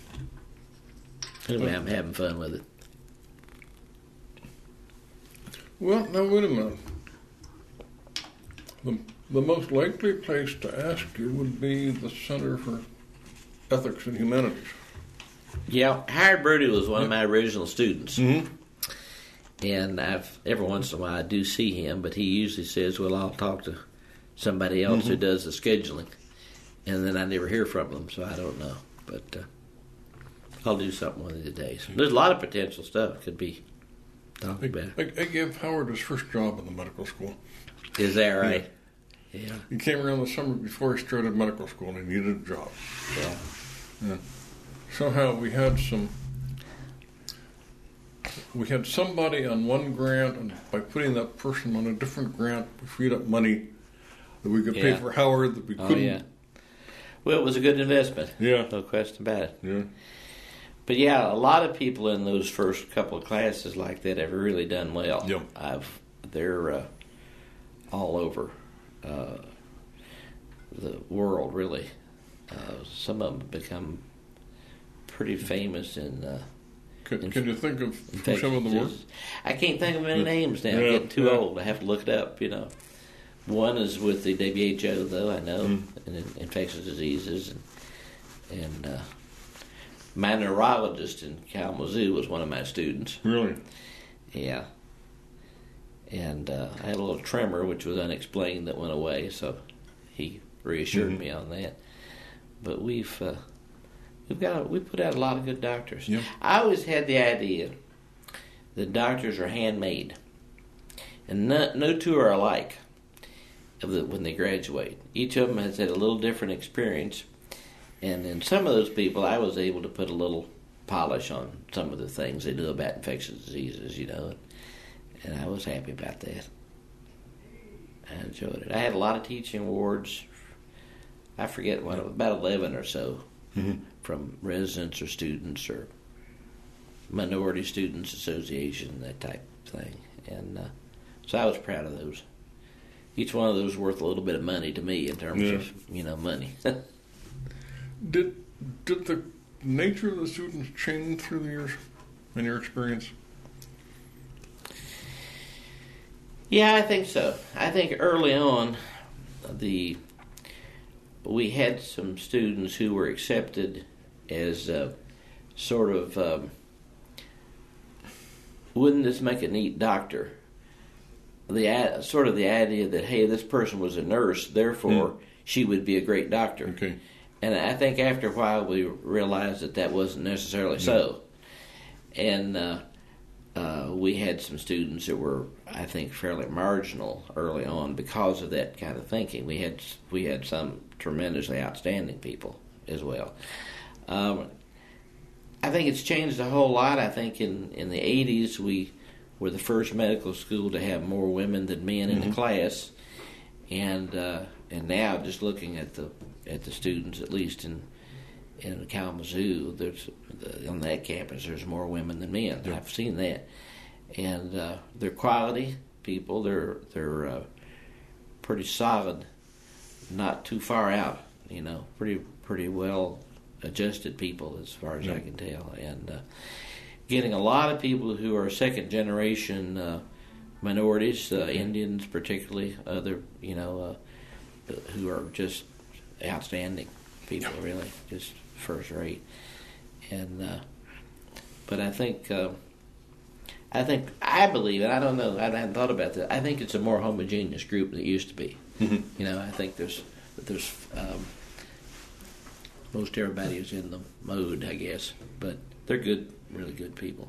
Anyway, I'm having fun with it. Well, now wait a minute. The, the most likely place to ask you would be the Center for Ethics and Humanities. Yeah, Howard Brody was one yep. of my original students. Mm-hmm. And I've every once in a while I do see him, but he usually says, well, I'll talk to somebody else mm-hmm. who does the scheduling. And then I never hear from them, so I don't know. But uh, I'll do something one of these days. There's a lot of potential stuff could be talked about. I, I gave Howard his first job in the medical school. Is that right? Yeah. yeah. He came around the summer before he started medical school and he needed a job. Yeah. And somehow we had some, we had somebody on one grant, and by putting that person on a different grant, we freed up money that we could yeah. pay for Howard that we couldn't. Oh, yeah. Well, it was a good investment. Yeah. No question about it. Yeah. But yeah, a lot of people in those first couple of classes like that have really done well. Yep. I've they're uh, all over uh, the world, really. Uh, some of them have become pretty famous in. Uh, Can, in can you think of infectious some of the work? diseases. I can't think of any Yeah. names now. I'm Yeah, getting too yeah. old. I have to look it up. You know, one is with the W H O, though I know, Mm. and in infectious diseases, and and uh, my neurologist in Kalamazoo was one of my students. Really? Yeah. And uh, I had a little tremor, which was unexplained, that went away, so he reassured Mhm. me on that. But we've uh, we've got we put out a lot of good doctors. Yeah. I always had the idea that doctors are handmade, and no, no two are alike of the, when they graduate. Each of them has had a little different experience, and in some of those people, I was able to put a little polish on some of the things they do about infectious diseases, you know, and I was happy about that. I enjoyed it. I had a lot of teaching awards. I forget what, about eleven or so, Mhm. from residents or students or minority students association, that type of thing. And uh, so I was proud of those. Each one of those worth a little bit of money to me in terms Yeah. of, you know, money. Did did the nature of the students change through the years, in your experience? Yeah, I think so. I think early on, the we had some students who were accepted as uh, sort of, um, wouldn't this make a neat doctor? The uh, sort of the idea that, hey, this person was a nurse, therefore Mm. she would be a great doctor. Okay. And I think after a while we realized that that wasn't necessarily so. And uh, uh, we had some students that were, I think, fairly marginal early on because of that kind of thinking. We had we had some tremendously outstanding people as well. Um, I think it's changed a whole lot. I think in, in the eighties we were the first medical school to have more women than men in Mhm. the class, and uh, and now just looking at the at the students, at least in in Kalamazoo, there's on that campus there's more women than men. Yeah. I've seen that, and uh, they're quality people. They're they're uh, pretty solid, not too far out. You know, pretty pretty well adjusted people as far as Yeah. I can tell, and uh, getting a lot of people who are second generation uh, minorities, uh, Indians particularly, other you know, uh, who are just outstanding people, really, just first rate. And uh, but I think uh, I think I believe, and I don't know, I hadn't thought about that. I think it's a more homogeneous group than it used to be. Mhm. You know, I think there's there's um, most everybody is in the mode, I guess, but they're good, really good people.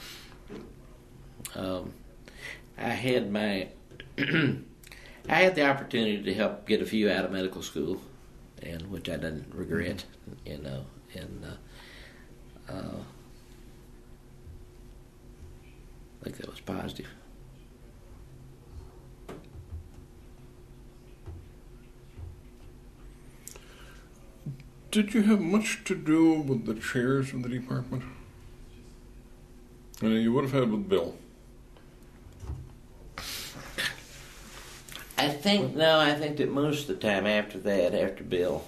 Um, I had my I had the opportunity to help get a few out of medical school, and which I didn't regret, you know, and uh, uh, I think that was positive. Did you have much to do with the chairs in the department? I mean, you would have had with Bill. I think no. I think that most of the time after that, after Bill,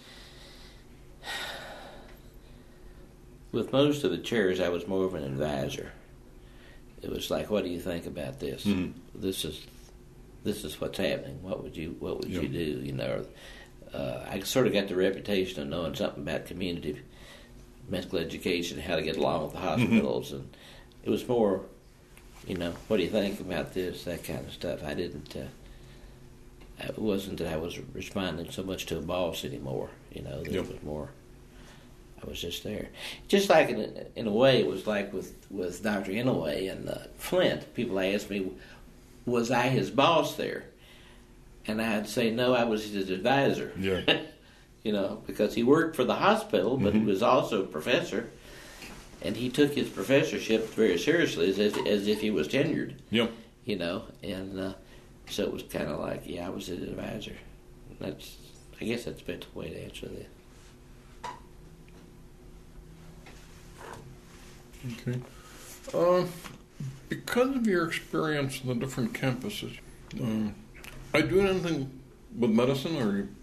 with most of the chairs, I was more of an advisor. It was like, "What do you think about this? Mhm. This is this is what's happening. What would you What would Yeah. you do? You know." Uh, I sort of got the reputation of knowing something about community medical education, how to get along with the hospitals, and it was more, you know, what do you think about this? That kind of stuff. I didn't. Uh, it wasn't that I was responding so much to a boss anymore. You know, there Yep. was more. I was just there, just like in, in a way it was like with with Doctor Inouye and uh, Flint. People asked me, was I his boss there? And I'd say, no, I was his advisor. Yeah. You know, because he worked for the hospital, but Mhm. he was also a professor. And he took his professorship very seriously, as if, as if he was tenured, Yep. you know. And uh, so it was kind of like, yeah, I was his advisor. That's, I guess that's a better way to answer that. Okay. Uh, Because of your experience in the different campuses, um, are you doing anything with medicine, or are you?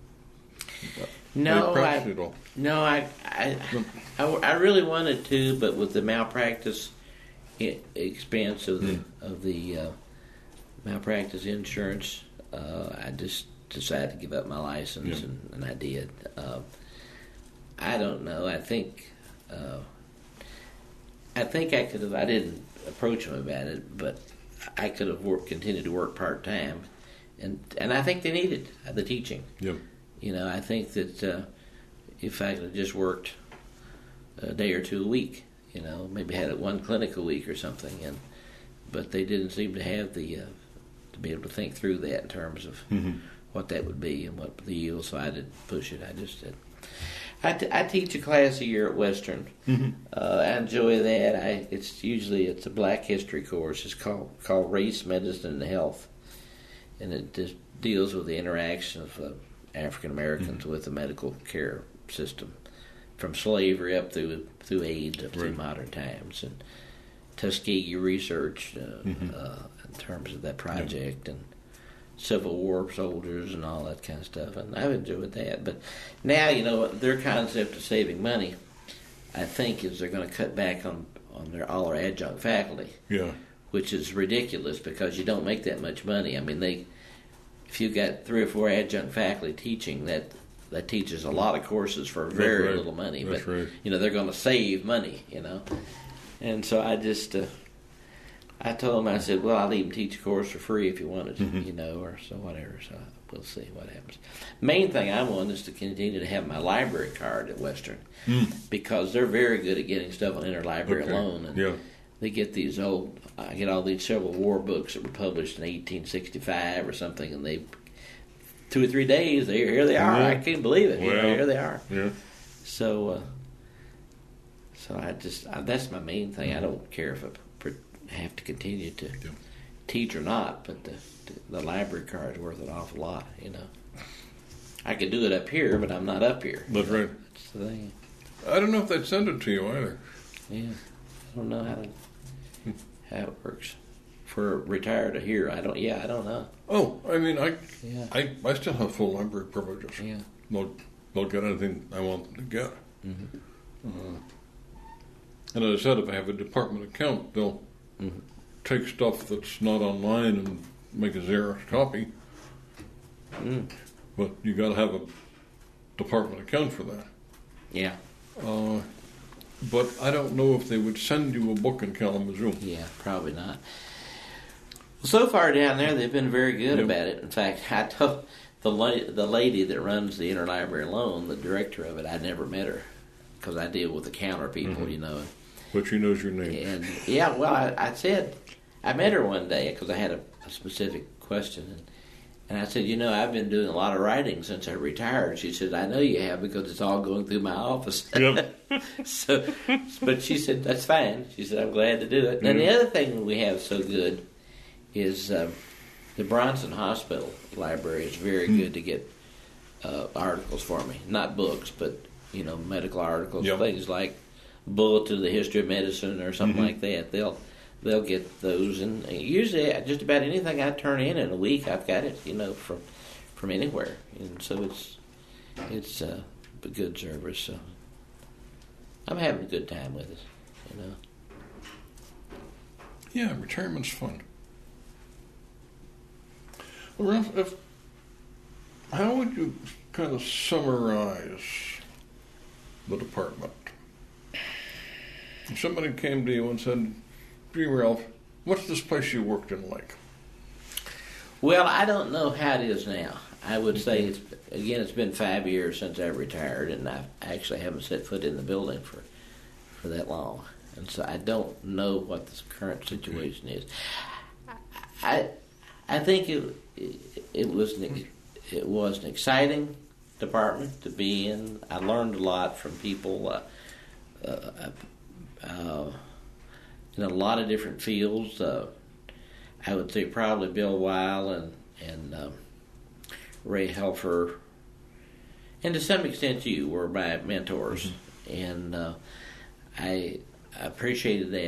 No, are I, you at all? no, I, I, I, I really wanted to, but with the malpractice i- expense of the Mm. of the uh, malpractice insurance, uh, I just decided to give up my license, Yeah. and, and I did. Uh, I don't know. I think uh, I think I could have. I didn't approach them about it, but I could have worked, continued to work part time, and and I think they needed the teaching. Yeah. You know, I think that uh, if I could have just worked a day or two a week, you know, maybe had one clinic a week or something, and but they didn't seem to have the uh, to be able to think through that in terms of Mm-hmm. what that would be and what the yield. So I didn't push it. I just did. I, t- I teach a class a year at Western. Mm-hmm. Uh, I enjoy that. I it's usually it's a Black History course. It's called called Race, Medicine, and Health, and it just deals with the interaction of uh, African Americans Mm-hmm. with the medical care system, from slavery up through through AIDS up through Right. modern times, and Tuskegee research uh, Mhm. uh, in terms of that project, and Civil War soldiers and all that kind of stuff. And I've enjoyed that. But now, you know, their concept of saving money, I think, is they're going to cut back on on their all their adjunct faculty, Yeah. which is ridiculous because you don't make that much money. I mean, they if you got three or four adjunct faculty teaching, that that teaches a lot of courses for very right. little money. That's but right. you know, they're going to save money. You know, and so I just. Uh, I told him, I said, well, I'll even teach a course for free if you wanted to, Mhm. you know, or so whatever. So we'll see what happens. Main thing I want is to continue to have my library card at Western, Mm. because they're very good at getting stuff on interlibrary Okay. loan. And Yeah. they get these old, I get all these Civil War books that were published in eighteen sixty-five or something, and they, two or three days, they here they are. Yeah. I can't believe it. You know, Well, here they are. Yeah. So, uh, so I just I, that's my main thing. I don't care if I pr- have to continue to Yeah. teach or not, but the, the the library card is worth an awful lot. You know, I could do it up here, but I'm not up here. That's right. That's the thing. I don't know if they'd send it to you either. Yeah, I don't know how to, how it works for retired to here. I don't. Yeah, I don't know. Oh, I mean, I, Yeah, I, I still have full library privileges. yeah. They'll, they'll get anything I want them to get. Mm-hmm. Uh, and as I said, if I have a department account, they'll Mm-hmm. take stuff that's not online and make a Xerox copy. Mm. But you got to have a department account for that. Yeah, Uh, but I don't know if they would send you a book in Kalamazoo. yeah. Probably not. Well, so far down there, they've been very good Yep. about it. In fact, I told the la- the lady that runs the interlibrary loan, the director of it, I never met her because I deal with the counter people, Mhm. you know. But she knows your name. And yeah, well, I, I said I met her one day because I had a, a specific question, and, and I said, you know, I've been doing a lot of writing since I retired. She said, I know you have because it's all going through my office. Yep. So, but she said that's fine. She said I'm glad to do it. And the Yeah. other thing we have so good is um, the Bronson Hospital Library is very Hmm. good to get uh, articles for me, not books, but you know, medical articles, Yep. things like Bulletin of the History of Medicine or something Mhm. like that. They'll they'll get those, and usually just about anything I turn in in a week, I've got it, you know, from from anywhere, and so it's it's uh, a good service. So I'm having a good time with it, you know. Yeah, retirement's fun. Well, Ralph, if, how would you kind of summarize the department? If somebody came to you and said, gee, Ralph, what's this place you worked in like? Well, I don't know how it is now. I would say it's again. It's been five years since I retired, and I actually haven't set foot in the building for for that long, and so I don't know what the current situation is. I I think it it, it was an, it was an exciting department to be in. I learned a lot from people uh, uh, uh, in a lot of different fields. Uh, I would say probably Bill Weil and and um, Ray Helfer, and to some extent you were my mentors, mm-hmm. and uh, I appreciated that.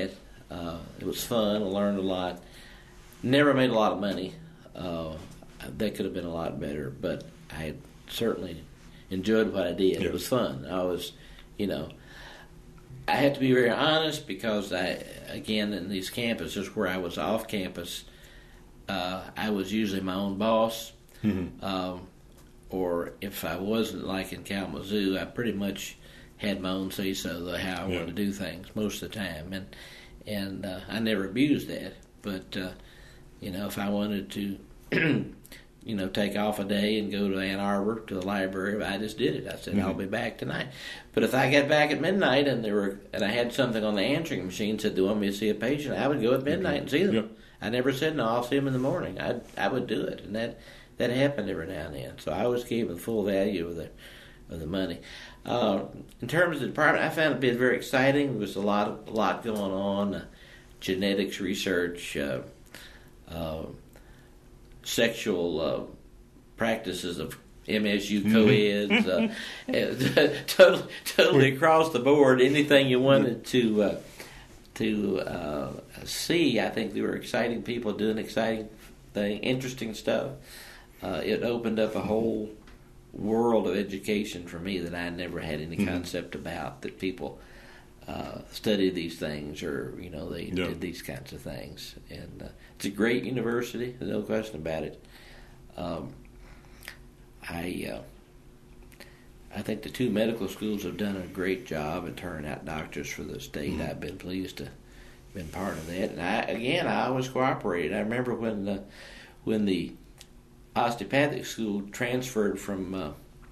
Uh, it was fun. I learned a lot. Never made a lot of money. Uh, that could have been a lot better, but I certainly enjoyed what I did. Yeah. It was fun. I was, you know, I had to be very honest because I, again, in these campuses where I was off campus, uh, I was usually my own boss. Mm-hmm. Um, or if I wasn't, like in Kalamazoo, I pretty much had my own say-so of how I Yeah. wanted to do things most of the time, and and uh, I never abused that. But uh, you know, if I wanted to, you know, take off a day and go to Ann Arbor to the library, I just did it. I said, Mm-hmm. I'll be back tonight. But if I got back at midnight and there were and I had something on the answering machine said, "Do you want me to see a patient?" I would go at midnight and see them. Yeah. I never said no. I'll see them in the morning. I I would do it, and that that happened every now and then. So I always gave the full value of the of the money. Uh, in terms of the department, I found it to be very exciting. There was a lot of, a lot going on, uh, genetics research, uh, uh, sexual uh, practices of M S U co-eds, uh, totally, totally across the board. Anything you wanted to uh, to uh, see, I think there were exciting people doing exciting thing, interesting stuff. Uh, it opened up a whole world of education for me that I never had any Mm-hmm. concept about. That people uh, study these things, or you know, they Yeah. did these kinds of things. And uh, it's a great university, no question about it. Um, I uh, I think the two medical schools have done a great job in turning out doctors for the state. Mm-hmm. I've been pleased to have been part of that. And I again, I always cooperated. I remember when the, when the osteopathic school transferred from uh,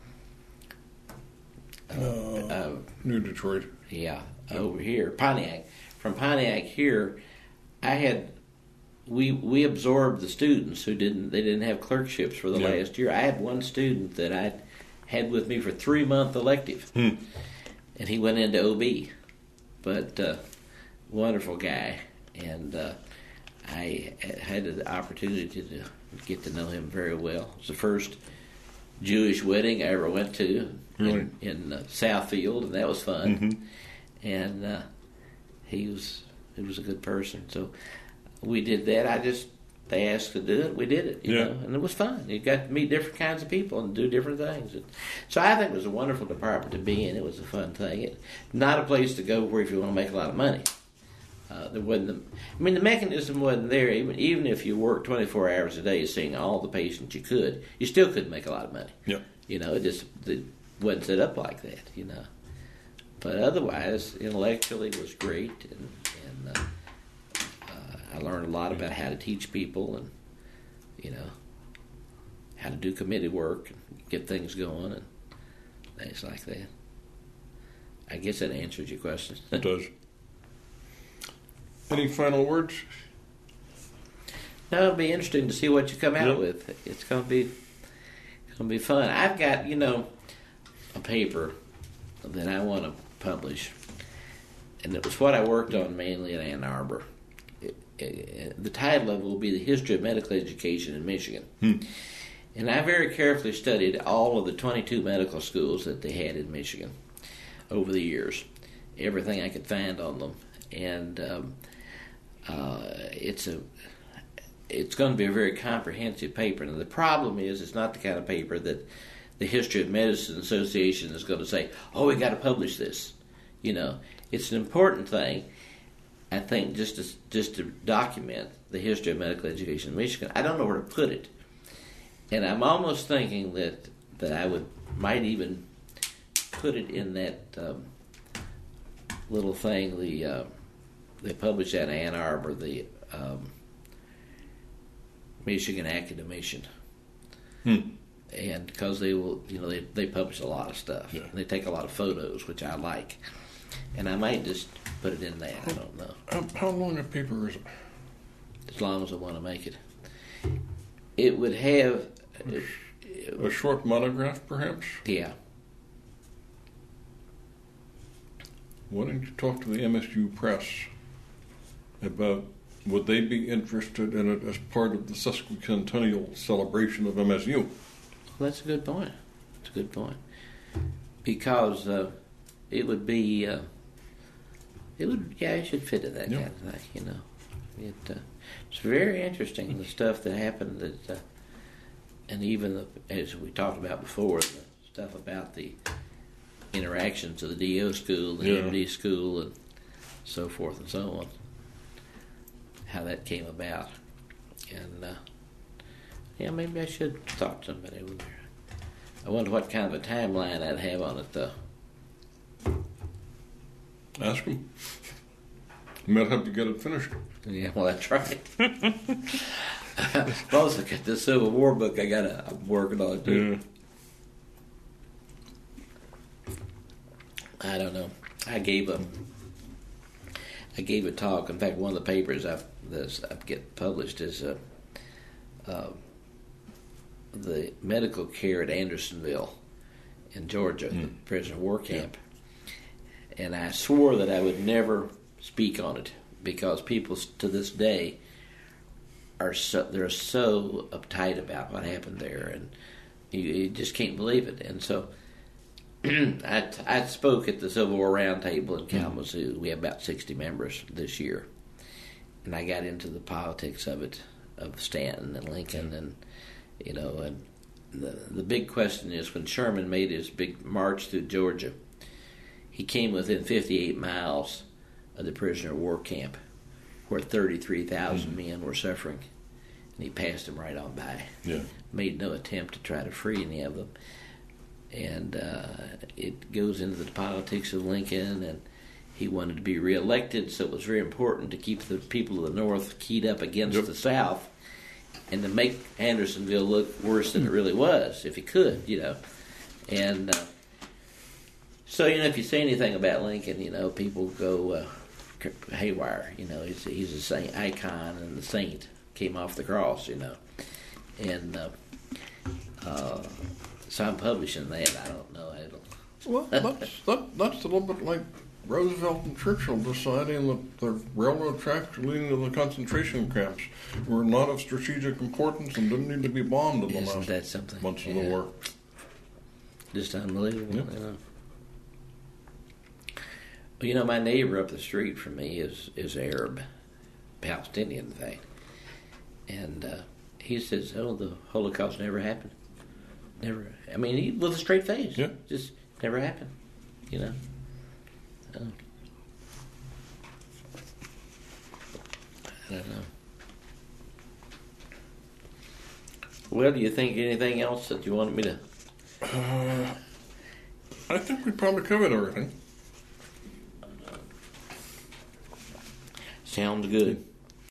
Uh, uh, New Detroit. yeah, over here, Pontiac. From Pontiac here, I had we we absorbed the students who didn't they didn't have clerkships for the Yeah. last year. I had one student that I had with me for three month elective, Hmm. and he went into O B. But uh, wonderful guy, and uh, I had the opportunity to get to know him very well. It was the first Jewish wedding I ever went to Really? in, in uh, Southfield, and that was fun. Mm-hmm. And uh, he was he was a good person. So we did that. I just they asked to do it, we did it. You Yeah. know, and it was fun. You got to meet different kinds of people and do different things. And so I think it was a wonderful department to be in. It was a fun thing. It, not a place to go where if you want to make a lot of money. Uh, there wasn't. The, I mean, the mechanism wasn't there. Even even if you worked twenty-four hours a day, seeing all the patients you could, you still couldn't make a lot of money. Yeah. You know, it just it wasn't set up like that. You know, but otherwise, intellectually, it was great, and, and uh, uh, I learned a lot about how to teach people, and you know, how to do committee work and get things going, and things like that. I guess that answers your question. It does. Any final words? No, it'll be interesting to see what you come out Yep. with. It's going to be it's going to be fun. I've got, you know, a paper that I want to publish, and it was what I worked on mainly in Ann Arbor. It, it, the title of it will be The History of Medical Education in Michigan. Hmm. And I very carefully studied all of the twenty-two medical schools that they had in Michigan over the years, everything I could find on them. And um, uh, it's a it's going to be a very comprehensive paper. And the problem is, it's not the kind of paper that the History of Medicine Association is going to say, "Oh, we got to publish this." You know, it's an important thing, I think, just to just to document the history of medical education in Michigan. I don't know where to put it, and I'm almost thinking that that I would might even put it in that um, little thing the uh, they published out of Ann Arbor, the um, Michigan Academician. Hmm. And because they will, you know, they they publish a lot of stuff. Yeah. And they take a lot of photos, which I like. And I might just put it in that. I don't know. How, how long a paper is it? As long as I want to make it. It would have, A short monograph, perhaps? yeah. Why don't you talk to the M S U Press about would they be interested in it as part of the sesquicentennial celebration of M S U? Well, that's a good point. That's a good point. Because uh, it would be uh, It would, yeah, it should fit in that Yeah. kind of thing, you know. It, uh, it's very interesting, the stuff that happened, that, uh, and even, the, as we talked about before, the stuff about the interactions of the D O school, the Yeah. M D school, and so forth and so on. How that came about. And, uh, yeah, maybe I should talk to somebody over there. I wonder what kind of a timeline I'd have on it, though. Ask him. You might have to get it finished. Yeah, well, that's right. Also, got the Civil War book I got. I'm working on it too. Yeah. I don't know. I gave a, I gave a talk. In fact, one of the papers I've that's I get published is uh, uh, the medical care at Andersonville in Georgia, Mm. the prisoner of war camp. And I swore that I would never speak on it because people to this day are so they're so uptight about what happened there, and you, you just can't believe it. And so I, I spoke at the Civil War Roundtable in Kalamazoo. We have about sixty members this year, and I got into the politics of it, of Stanton and Lincoln, and you know, and the the big question is when Sherman made his big march through Georgia. He came within fifty-eight miles of the prisoner of war camp, where thirty-three thousand mm-hmm. men were suffering, and he passed them right on by. Yeah. Made no attempt to try to free any of them, and uh, it goes into the politics of Lincoln, and he wanted to be reelected, so it was very important to keep the people of the North keyed up against yep. the South, and to make Andersonville look worse than it really was, if he could, you know, and. Uh, So, you know, if you say anything about Lincoln, you know, people go uh, haywire. You know, he's, he's a saint, icon, and the saint came off the cross, you know. And uh, uh, so I'm publishing that. I don't know. I don't. Well, that's, that, that's a little bit like Roosevelt and Churchill deciding that the railroad tracks leading to the concentration camps were not of strategic importance and didn't need to be bombed in the Isn't last that something? months Yeah. of the war. Just unbelievable, Yep. you know. Well, you know, my neighbor up the street from me is, is Arab, Palestinian, in fact. And uh, he says, oh, the Holocaust never happened. Never. I mean, he, with a straight face. Yeah. Just never happened, you know. Uh, I don't know. Well, do you think anything else that you wanted me to... Uh, I think we probably covered everything. Sounds good.